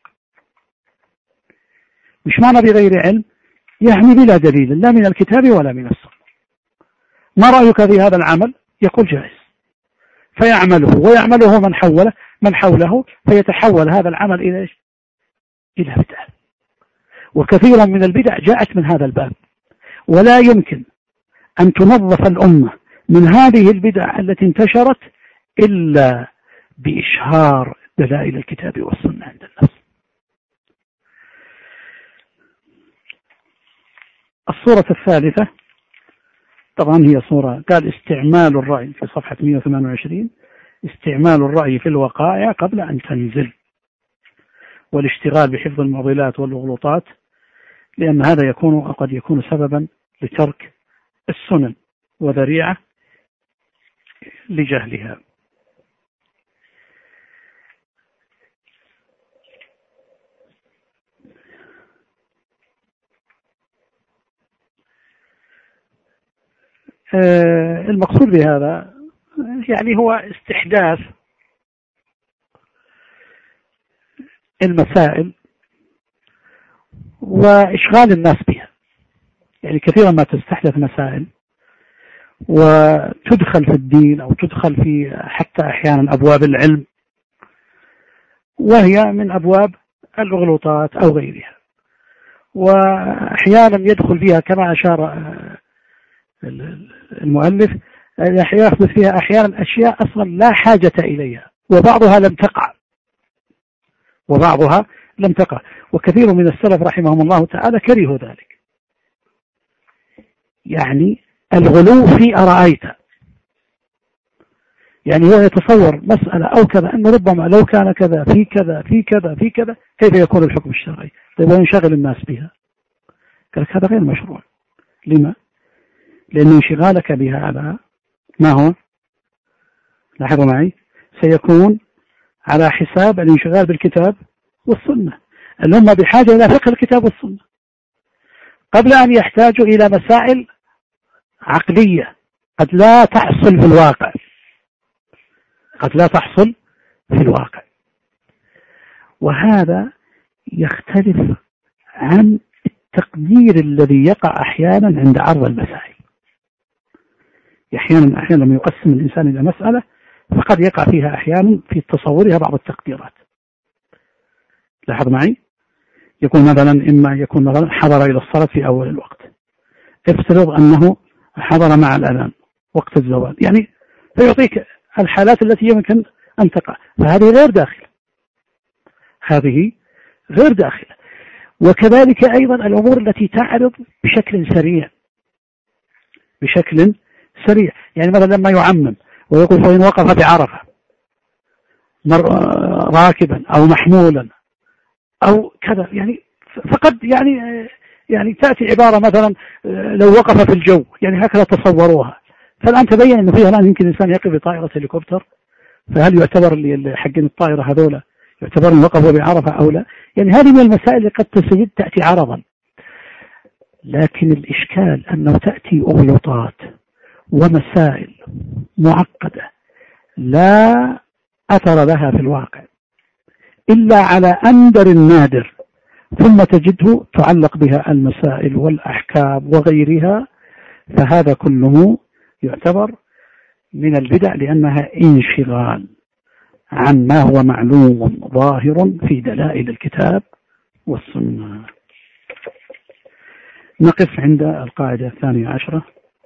مش معنى بغير علم يعني بلا دليل لا من الكتاب ولا من السنة. ما رأيك في هذا العمل؟ يقول جائز، فيعمله ويعمله من حوله من حوله فيتحول هذا العمل إلى إيش؟ إلى بدعة. وكثيرا من البدع جاءت من هذا الباب، ولا يمكن أن تنظف الأمة من هذه البدع التي انتشرت إلا بإشهار دلائل الكتاب والسنة عند الناس. الصورة الثالثة طبعا هي صورة قال استعمال الرأي في صفحة مئة وثمانية وعشرين، استعمال الرأي في الوقائع قبل أن تنزل، والاشتغال بحفظ المعضلات والمغلوطات، لأن هذا يكون قد يكون سببا لترك السنن وذريعة لجهلها. المقصود بهذا يعني هو استحداث المسائل وإشغال الناس بها. يعني كثيرا ما تستحدث مسائل وتدخل في الدين أو تدخل في حتى أحيانا أبواب العلم، وهي من أبواب الأغلوطات أو غيرها، وأحيانا يدخل فيها كما أشار المؤلف يحدث فيها أحيانا أشياء أصلا لا حاجة إليها، وبعضها لم تقع وبعضها لم تقع وكثير من السلف رحمهم الله تعالى كرهوا ذلك. يعني الغلو في أرأيت، يعني هو يتصور مسألة أو كذا أنه ربما لو كان كذا في كذا في كذا في كذا كيف يكون الحكم الشرعي؟ طيب وينشغل الناس بها. قال هذا غير مشروع. لما؟ لأن انشغالك بهذا ما هو؟ لاحظوا معي، سيكون على حساب الانشغال بالكتاب والسنة. الأمة بحاجة إلى فقه الكتاب والسنة قبل أن يحتاجوا إلى مسائل عقلية قد لا تحصل في الواقع قد لا تحصل في الواقع. وهذا يختلف عن التقدير الذي يقع أحيانا عند عرض المسائل. أحيانا أحيانا لما يقسم الإنسان إلى مسألة فقد يقع فيها أحيانا في تصورها بعض التقديرات. لاحظ معي، يكون مثلا إما يكون مثلا حضر إلى الصلاة في أول الوقت، افترض أنه حضر مع الأذان وقت الزوال، يعني فيعطيك الحالات التي يمكن أن تقع، فهذه غير داخلة هذه غير داخلة. وكذلك أيضا الأمور التي تعرض بشكل سريع بشكل سريع يعني مثلا لما يعمم ويقول فإن وقف بعرفة راكبا أو محمولا أو كذا، يعني فقد يعني يعني تأتي عبارة مثلا لو وقف في الجو، يعني هكذا تصوروها. فالآن تبين أنه فيها الآن يمكن الإنسان يقف بطائرة هليكوبتر، فهل يعتبر اللي حقين الطائرة هذولا يعتبر الوقف بعرفة أو لا؟ يعني هذه من المسائل اللي قد تسجد تأتي عرضا، لكن الإشكال أنه تأتي أغلطات ومسائل معقدة لا أثر لها في الواقع إلا على أندر النادر، ثم تجده تعلق بها المسائل والأحكام وغيرها، فهذا كله يعتبر من البدع لأنها انشغال عن ما هو معلوم ظاهر في دلائل الكتاب والسنة. نقف عند القاعدة الثانية عشرة.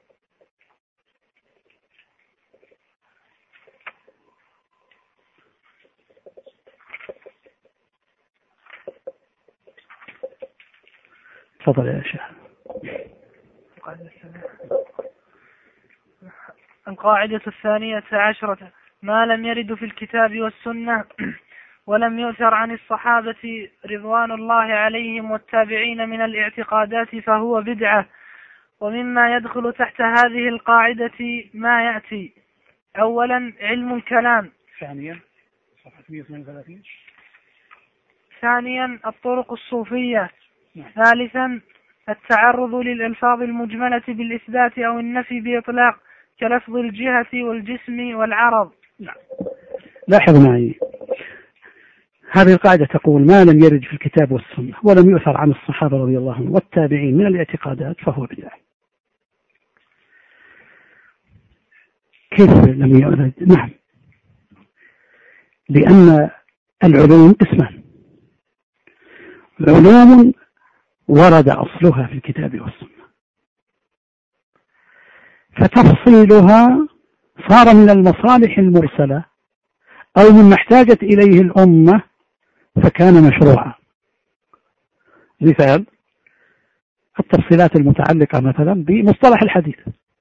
تفضل يا شيخ. القاعدة الثانية عشرة: ما لم يرد في الكتاب والسنة ولم يؤثر عن الصحابة رضوان الله عليهم والتابعين من الاعتقادات فهو بدعة. ومما يدخل تحت هذه القاعدة ما يأتي: أولا علم الكلام. ثانيا صفحة مئة واثنين وثلاثين. ثانيا الطرق الصوفية. ثالثا التعرض للألفاظ المجملة بالإثبات أو النفي بإطلاق كلفظ الجهة والجسم والعرض. نعم. لاحظ معي، هذه القاعدة تقول ما لم يرد في الكتاب والسنة ولم يؤثر عن الصحابة رضي الله عنهم والتابعين من الاعتقادات فهو بدعة. كيف لم يرد؟ نعم، لأن العلوم قسمان: علوم ورد أصلها في الكتاب والسنة، فتفصيلها صار من المصالح المرسلة أو مما احتاجت إليه الأمة فكان مشروعا. مثال التفصيلات المتعلقة مثلا بمصطلح الحديث،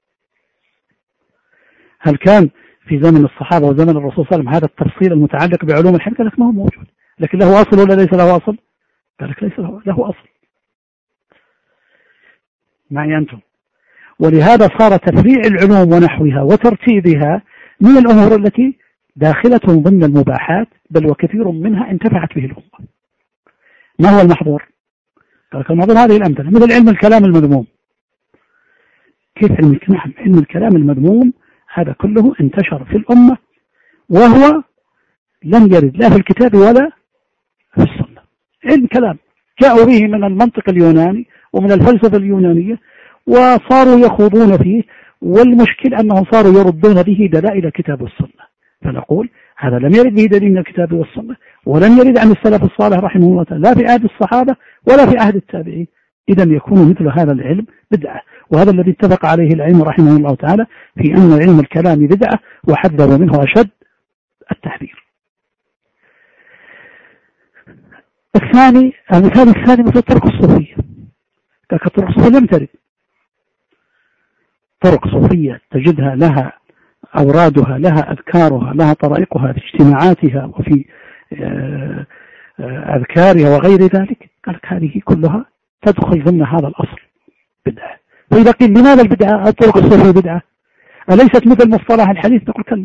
هل كان في زمن الصحابة وزمن الرسول صلى الله عليه وسلم هذا التفصيل المتعلق بعلوم الحديث؟ قال لك ما هو موجود، لكن له أصل ولا ليس له أصل؟ قال لك ليس له, له أصل. معي أنتم؟ ولهذا صار تفريع العلوم ونحوها وترتيبها من الأمور التي داخلة ضمن المباحات، بل وكثير منها انتفعت به الأمة. ما هو المحظور؟ قال لك المحظور هذه الأمثلة، مثل علم الكلام المذموم. كيف علم الكلام؟ علم الكلام المذموم هذا كله انتشر في الأمة وهو لم يرد لا في الكتاب ولا في السنة. علم كلام جاءوا به من المنطق اليوناني ومن الفلسفة اليونانية وصاروا يخوضون فيه، والمشكل أنهم صاروا يردون به دلائل الكتاب والسنة. فنقول هذا لم يرد به دليل من الكتاب والسنة ولم يرد عن السلف الصالح رحمه الله تعالى لا في عهد الصحابة ولا في عهد التابعين، إذن يكون مثل هذا العلم بدعة. وهذا الذي اتفق عليه العلم رحمه الله تعالى في أن علم الكلام بدعة وحذر منه أشد التحذير. الثاني المثال الثاني مثل الطرق الصوفية. الطرق الصوفية لم ترد. طرق صوفية تجدها لها أورادها، لها أذكارها، لها طرائقها في اجتماعاتها وفي أذكارها وغير ذلك. قال لك هذه كلها تدخل ضمن هذا الأصل بدعة. فإذا قيل لماذا البدعة الطرق الصوفية بدعة؟ أليست مثل مصطلح الحديث؟ نقول كلا،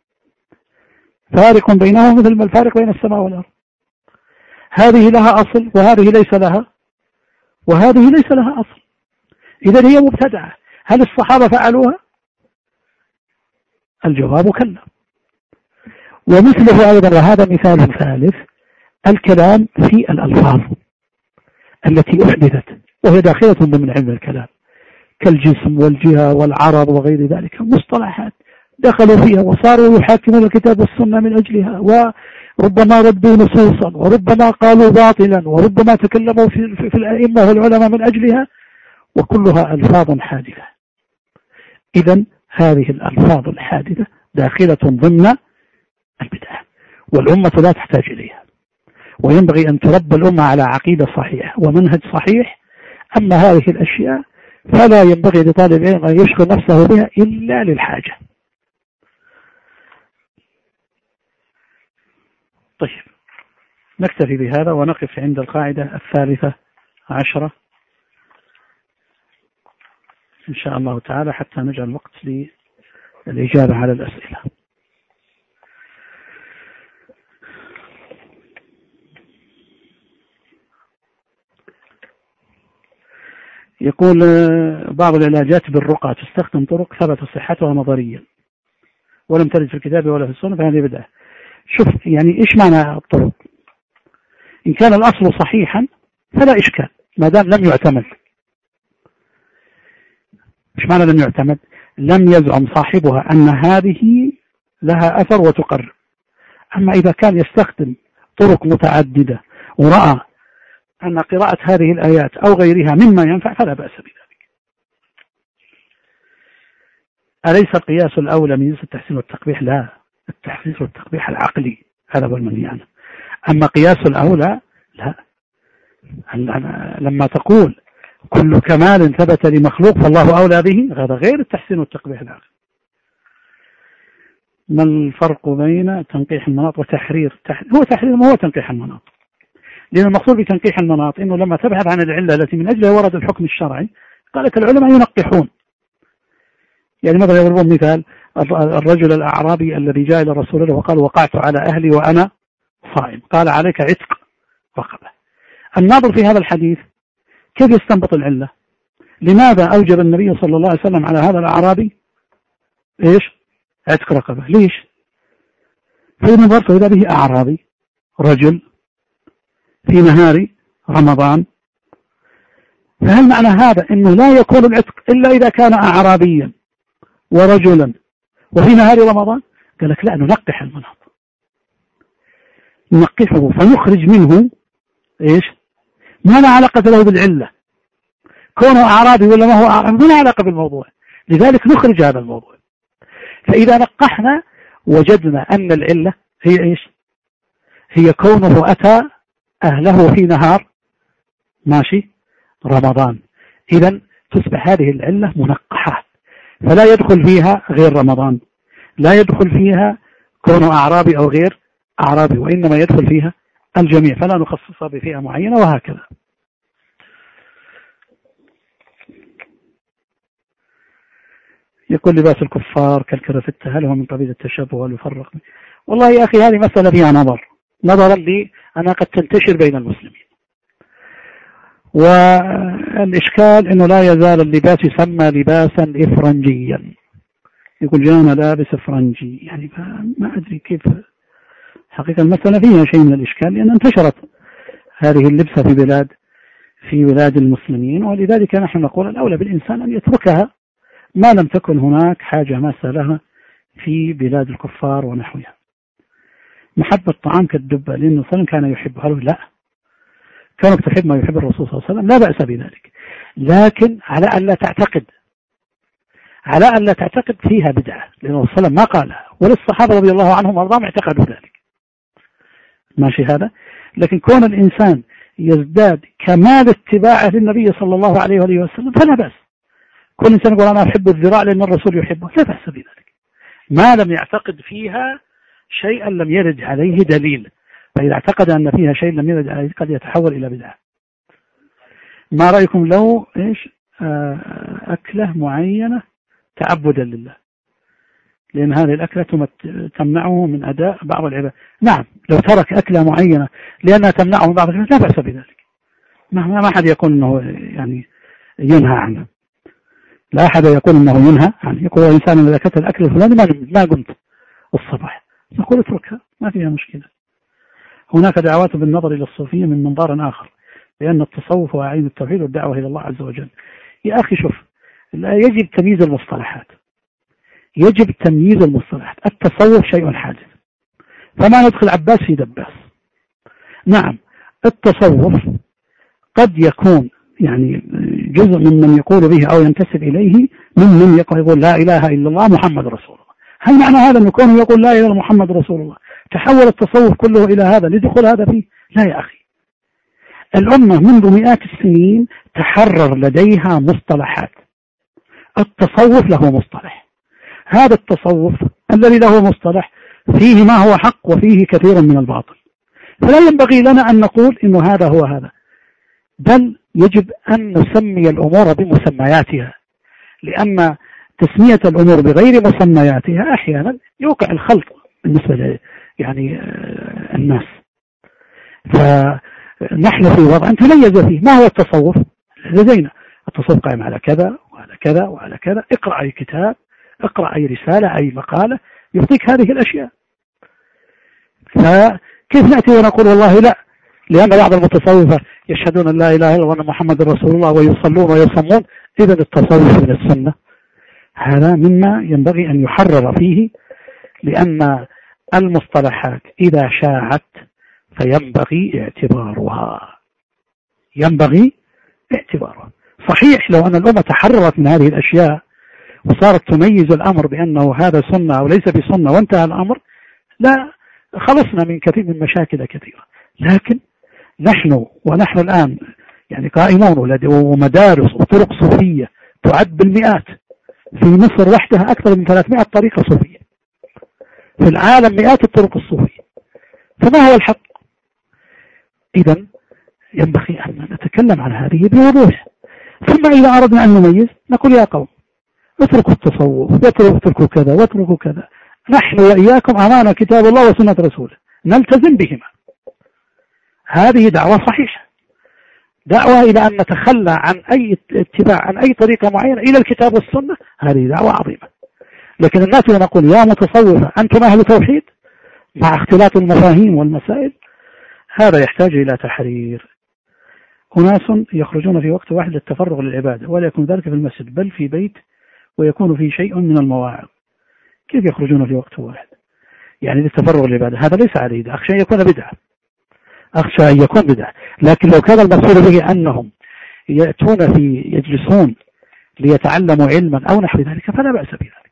فارق بينهم مثل ما الفارق بين السماء والأرض. هذه لها أصل وهذه ليس لها، وهذه ليس لها أصل، إذن هي مبتدعة. هل الصحابة فعلوها؟ الجواب كلا. ومثله أيضا، وهذا مثال ثالث، الكلام في الألفاظ التي أحدثت وهي داخلة ضمن علم الكلام كالجسم والجهة والعرض وغير ذلك، مصطلحات دخلوا فيها وصاروا يحاكمون الكتاب والسنة من أجلها، وربما ردوا نصوصا وربما قالوا باطلا وربما تكلموا في, في, في الأئمة والعلماء من أجلها، وكلها ألفاظ حادثة. إذن هذه الألفاظ الحادثة داخلة ضمن البدعة، والأمة لا تحتاج إليها، وينبغي أن تربى الأمة على عقيدة صحيحة ومنهج صحيح. أما هذه الأشياء فلا ينبغي لطالب العلم أن يشغل نفسه بها إلا للحاجة. طيب، نكتفي بهذا ونقف عند القاعدة الثالثة عشرة إن شاء الله تعالى حتى نجعل وقت للإجابة على الأسئلة. يقول بعض العلاجات بالرقى تستخدم طرق ثبت صحتها نظريا ولم ترد في الكتاب ولا في السنة فهذه بدعة. شوف يعني إيش معنى الطرق؟ إن كان الأصل صحيحا فلا إشكال ما دام لم يعتمد. إيش معنى لم يعتمد؟ لم يزعم صاحبها أن هذه لها أثر وتقرر. أما إذا كان يستخدم طرق متعددة ورأى أن قراءة هذه الآيات أو غيرها مما ينفع فلا بأس بذلك. أليس القياس الأولى من جنس التحسين والتقبيح؟ لا، التحسين والتقبيح العقلي هذا هو المنهي عنه. أما قياس الأولى لا. لما تقول كل كمال ثبت لمخلوق فالله أولى به هذا غير التحسين والتقبيح العقلي. ما الفرق بين تنقيح المناط وتحرير؟ هو تحرير ما هو تنقيح المناط، لأن المقصود بتنقيح المناط إنه لما تبحث عن العلة التي من أجلها ورد الحكم الشرعي قالت العلماء ينقحون. يعني مثلا يضربون مثال الرجل الأعرابي الذي جاء إلى رسول الله وقال وقعت على أهلي وأنا صائم، قال عليك عتق رقبة. الناظر في هذا الحديث كيف يستنبط العلة؟ لماذا أوجب النبي صلى الله عليه وسلم على هذا الأعرابي إيش؟ عتق رقبة. ليش؟ فإذا نظرت إذا به أعرابي رجل في نهار رمضان، فهل معنى هذا أنه لا يكون العتق إلا إذا كان أعرابيا ورجلا وفي نهار رمضان؟ قال لك لا، ننقح المناط، ننقحه فنخرج منه إيش؟ ما له علاقة له بالعلة، كونه أعرابي ولا ما هو أعرابي ما له علاقة بالموضوع، لذلك نخرج هذا الموضوع. فإذا نقحنا وجدنا أن العلة هي إيش؟ هي كونه أتى أهله في نهار ماشي رمضان، إذن تصبح هذه العلة منقحة فلا يدخل فيها غير رمضان، لا يدخل فيها كونه أعرابي أو غير أعرابي، وإنما يدخل فيها الجميع، فلا نخصصها بفئة معينة وهكذا. يقول لباس الكفار كالكرافتة هل هو من قبيل التشابه وهل يفرق؟ والله يا أخي هذه مسألة فيها نظر، نظرا لي أنا قد تنتشر بين المسلمين، والإشكال أنه لا يزال اللباس يسمى لباسا إفرنجيا، يقول جانا لابس إفرنجي، يعني ما أدري كيف. حقيقة المسألة فيها شيء من الإشكال لأن انتشرت هذه اللبسة في بلاد في بلاد المسلمين، ولذلك نحن نقول الأولى بالإنسان أن يتركها ما لم تكن هناك حاجة ماسة لها في بلاد الكفار ونحوها. محبة الطعام كالدبة لأنه صلى الله عليه وسلم كان يحبها، لا كانت تحب ما يحب الرسول صلى الله عليه وسلم، لا بأس بذلك، لكن على أن لا تعتقد على أن لا تعتقد فيها بدعة، لأنه صلى الله عليه وسلم ما قالها وللصحابة رضي الله عنهم وارضاهم اعتقدوا ذلك ماشي هذا. لكن كون الإنسان يزداد كمال اتباعه للنبي صلى الله عليه وآله وسلم فلا بأس. كل إنسان يقول أنا أحب الذراع لأن الرسول يحبه، لا بأس بذلك ما لم يعتقد فيها شيئا لم يرد عليه دليل، فإذا اعتقد أن فيها شيء لم يرد عليه قد يتحول إلى بدعة. ما رأيكم لو إيش أكلة معينة تعبدا لله، لأن هذه الأكلة تمنعه من أداء بعض العبادات؟ نعم لو ترك أكلة معينة لأنها تمنعه من بعض العبادات لا بأس بذلك، ما ما أحد يقول أنه يعني ينهى عنه، لا أحد يقول أنه ينهى عنه. يقول الإنسان إذا أكلت الأكل الفلاني ما ما قمت الصباح، نقول اتركها ما فيها مشكلة. هناك دعوات بالنظر إلى الصوفية من منظار آخر، لأن التصوف هو عين التوحيد والدعوة إلى الله عز وجل. يا أخي شوف، يجب تمييز المصطلحات، يجب تمييز المصطلحات. التصوف شيء حادث، فما ندخل عباس في دباس. نعم التصوف قد يكون يعني جزء ممن يقول به أو ينتسب إليه ممن يقول لا إله إلا الله محمد رسول الله. هل معنى هذا أن يكون يقول لا إله إلا الله محمد رسول الله تحول التصوف كله إلى هذا لدخول هذا فيه؟ لا يا أخي، الأمة منذ مئات السنين تحرر لديها مصطلحات. التصوف له مصطلح، هذا التصوف الذي له مصطلح فيه ما هو حق وفيه كثير من الباطل، فلا ينبغي لنا أن نقول إنه هذا هو هذا، بل يجب أن نسمي الأمور بمسمياتها، لأن تسمية الأمور بغير مسمياتها أحيانا يوقع الخلط بالنسبة يعني الناس. فنحن في وضع تميز فيه. ما هو التصوف؟ لدينا التصوف قائم على كذا وعلى كذا وعلى كذا. اقرأ أي كتاب، اقرأ أي رسالة، أي مقالة يعطيك هذه الأشياء. فكيف نأتي ونقول والله لا، لأن بعض المتصوفة يشهدون أن لا إله إلا الله وأن محمد رسول الله ويصلون ويصمون، إذا التصوف من السنة. هذا مما ينبغي أن يحرر فيه، لأن المصطلحات إذا شاعت فينبغي اعتبارها، ينبغي اعتبارها. صحيح لو أن الأمة تحررت من هذه الأشياء وصارت تميز الأمر بأنه هذا سنة أو ليس بسنة وانتهى الأمر، لا خلصنا من كثير من مشاكل كثيرة. لكن نحن ونحن الآن يعني قائمون ومدارس وطرق صوفية تعد بالمئات، في مصر وحدها أكثر من ثلاثمائة طريقة صوفية، في العالم مئات الطرق الصوفية. فما هو الحق؟ إذن ينبغي أن نتكلم عن هذه بوضوح. ثم إذا أردنا أن نميز نقول يا قوم اتركوا التصوف واتركوا كذا واتركوا كذا، نحن وإياكم أمام كتاب الله وسنة رسوله نلتزم بهما. هذه دعوة صحيحة، دعوة إلى أن نتخلى عن أي اتباع عن أي طريقة معينة إلى الكتاب والسنة، هذه دعوة عظيمة. لكن الناس ونقول يا متصوفة أنتم أهل توحيد مع اختلاط المفاهيم والمسائل، هذا يحتاج إلى تحرير. أناس يخرجون في وقت واحد للتفرغ للعبادة، ولا يكون ذلك في المسجد بل في بيت، ويكون في شيء من المواعظ. كيف يخرجون في وقت واحد يعني للتفرغ للعبادة؟ هذا ليس عليه، أخشى أن يكون بدعة، أخشى أن يكون بدعة. لكن لو كان المقصود به أنهم يأتون في يجلسون ليتعلموا علما أو نحو ذلك فلا بأس بذلك.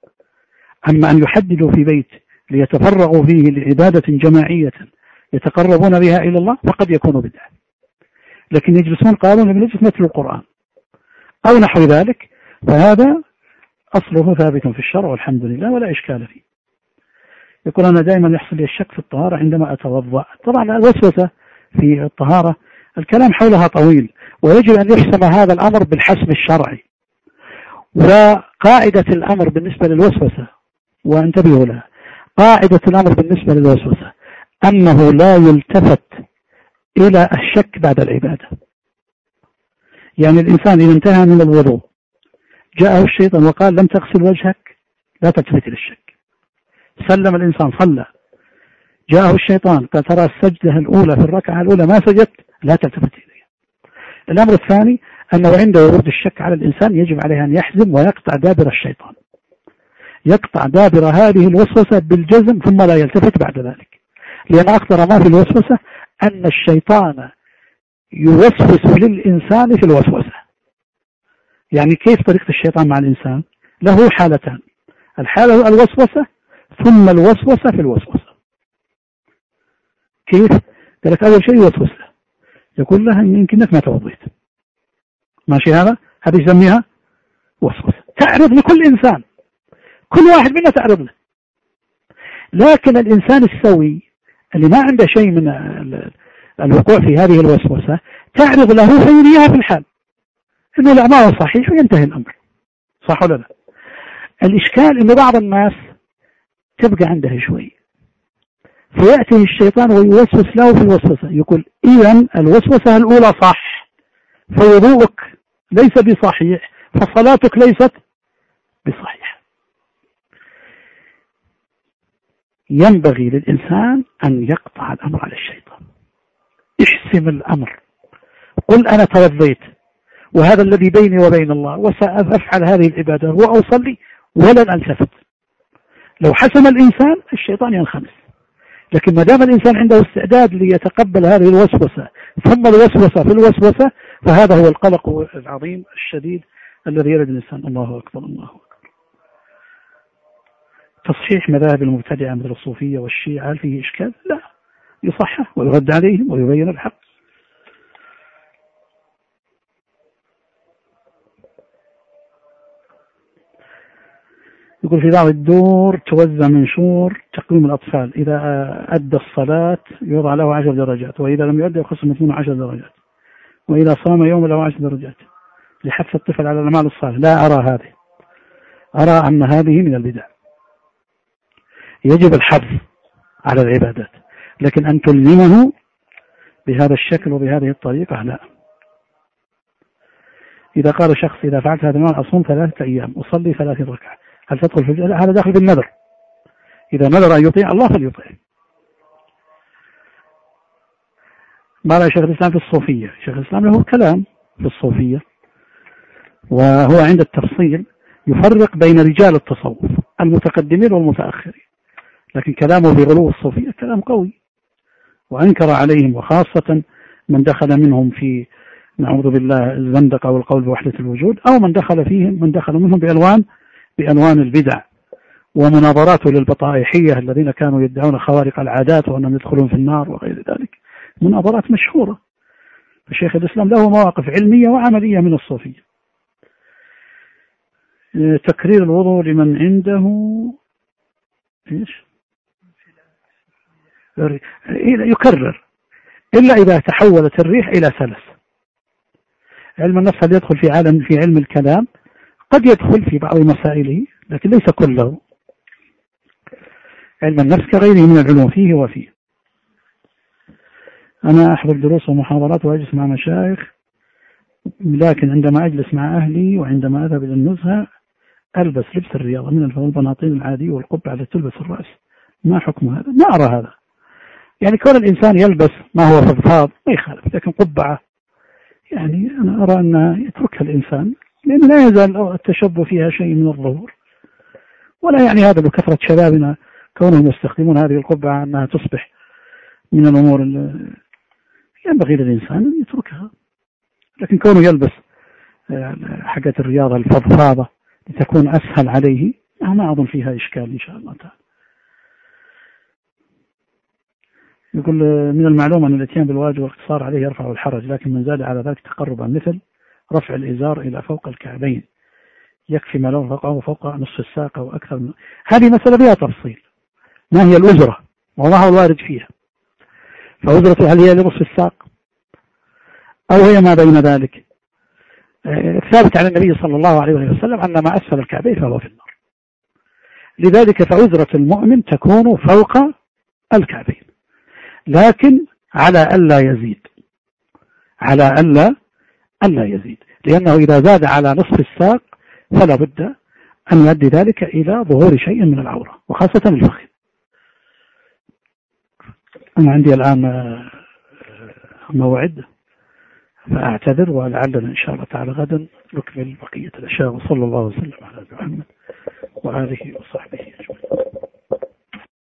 أما أن يحددوا في بيت ليتفرغوا فيه لعبادة جماعية يتقربون بها إلى الله فقد يكون بدعة. لكن يجلسون قالوا نجلس مثل القرآن أو نحو ذلك، فهذا أصله ثابت في الشرع والحمد لله ولا إشكال فيه. يقول أنا دائما يحصل لي الشك في الطهارة عندما أتوضأ. طبعا الوسوسة في الطهارة الكلام حولها طويل، ويجب أن يحسم هذا الأمر بالحسم الشرعي. وقاعدة الأمر بالنسبة للوسوسة، وانتبهوا لها، قاعدة الأمر بالنسبة للوسوسة أنه لا يلتفت إلى الشك بعد العبادة. يعني الإنسان إذا انتهى من الوضوء جاءه الشيطان وقال لم تغسل وجهك، لا تلتفت إلى الشك. سلم الإنسان صلى، جاءه الشيطان قال ترى السجدة الأولى في الركعة الأولى ما سجدت، لا تلتفت إليها. الأمر الثاني أنه عند ورود الشك على الإنسان يجب عليه أن يحزم ويقطع دابر الشيطان، يقطع دابر هذه الوسوسة بالجزم ثم لا يلتفت بعد ذلك. لأن أخطر ما في الوسوسة أن الشيطان يوسوس للإنسان في الوسوسة. يعني كيف طريقة الشيطان مع الإنسان؟ له حالتان، الحالة الوسوسة ثم الوسوسة في الوسوسة. كيف؟ قال لك أول شيء يوسوس له، يقول له يمكنك ما توضيت، ماشي؟ هذا هذه يسميها وسوسة، تعرض لكل إنسان، كل واحد منا تعرض له. لكن الإنسان السوي اللي ما عنده شيء من الوقوع في هذه الوسوسة تعرض له فيريها في الحال إنه الأعمال صحيح وينتهي الأمر، صح ولا لا؟ الإشكال إنه بعض الناس تبقى عنده شوي فيأتي الشيطان ويوسوس له في الوسوسة، يقول إذن الوسوسة الأولى صح، فوضوءك ليس بصحيح، فصلاتك ليست بصحيح. ينبغي للإنسان أن يقطع الأمر على الشيطان، احسم الأمر، قل أنا توضيت وهذا الذي بيني وبين الله وسأفعل هذه العبادة وأصلي ولن ألتفت. لو حسم الإنسان الشيطان ينخمس. لكن ما دام الإنسان عنده استعداد ليتقبل هذه الوسوسة ثم الوسوسة في الوسوسة، فهذا هو القلق العظيم الشديد الذي يرد الإنسان. الله أكبر الله أكبر. تصحيح مذاهب المبتدعة مثل الصوفية والشيعة هل فيه إشكال؟ لا، يصحح ويرد عليهم ويبين الحق. يقول في بعض الدور توزع منشور تقويم الأطفال، إذا أدى الصلاة يوضع له عشر درجات، وإذا لم يؤدى يخصم اثنين عشر درجات، وإذا صام يوم له عشر درجات لحث الطفل على الأعمال الصالحة. لا أرى هذه، أرى أن هذه من البدع. يجب الحظ على العبادات، لكن أن تلزمه بهذا الشكل وبهذه الطريقة لا. إذا قال شخص إذا فعلت هذا النوع أصوم ثلاثة أيام أصلي ثلاثين ركعة، هل تدخل في الجنة؟ هذا داخل بالنذر. إذا نذر أن يطيع الله فليطيع. ما رأي شيخ الإسلام في الصوفية؟ شيخ الإسلام له كلام في الصوفية، وهو عند التفصيل يفرق بين رجال التصوف المتقدمين والمتأخرين، لكن كلامه في غلو الصوفية كلام قوي، وأنكر عليهم، وخاصة من دخل منهم في نعوذ بالله الزندقة والقول بوحدة الوجود، أو من دخل فيهم من دخل منهم بألوان بألوان البدع ومناظراته للبطائحية الذين كانوا يدعون خوارق العادات وأنهم يدخلون في النار وغير ذلك، مناظرات مشهورة. فشيخ الإسلام له مواقف علمية وعملية من الصوفية. تكرير الوضوء لمن عنده إيش؟ يكرر إلا إذا تحولت الريح إلى سلس. علم النفس هل يدخل في عالم في علم الكلام؟ قد يدخل في بعض مسائله لكن ليس كله. علم النفس كغيره من العلوم فيه وفيه. أنا أحضر دروس ومحاضرات وأجلس مع مشايخ، لكن عندما أجلس مع أهلي وعندما أذهب إلى النزهة ألبس لبس الرياضة من البناطيل العادي والقبعة التي تلبس الرأس. ما حكم هذا؟ ما أرى هذا. يعني كون الإنسان يلبس ما هو فضفاض ما يخالف، لكن قبعة يعني أنا أرى أن يتركها الإنسان، لأن لا يزال التشبه فيها شيء من الظهور، ولا يعني هذا بكثرة شبابنا كونهم يستخدمون هذه القبعة أنها تصبح من الأمور اللي ينبغي للإنسان أن يتركها. لكن كونه يلبس حاجة الرياضة الفضفاضة لتكون أسهل عليه ما أظن فيها إشكال إن شاء الله تعالى. يقول من المعلوم أن الاتيان بالواجب والاقتصار عليه يرفع الحرج، لكن من زاد على ذلك تقربا مثل رفع الإزار إلى فوق الكعبين يكفي ما لو فوقه فوق نصف الساق أو أكثر من... هذه مسألة بها تفصيل. ما هي الأزرة وما هو الوارد فيها؟ فأزرة هل هي لنصف الساق أو هي ما بين ذلك؟ ثابت عن النبي صلى الله عليه وسلم أن ما أسفل الكعبين فهو في النار. لذلك فأزرة المؤمن تكون فوق الكعبين، لكن على ألا يزيد، على ألا ألا يزيد، لأنه إذا زاد على نصف الساق فلا بد أن يؤدي ذلك إلى ظهور شيء من العورة وخاصة الفخذ. أنا عندي الآن موعد فأعتذر، ولعلنا إن شاء الله تعالى غدا نكمل بقية الأشياء. وصلى الله وسلم على محمد وآله وصحبه.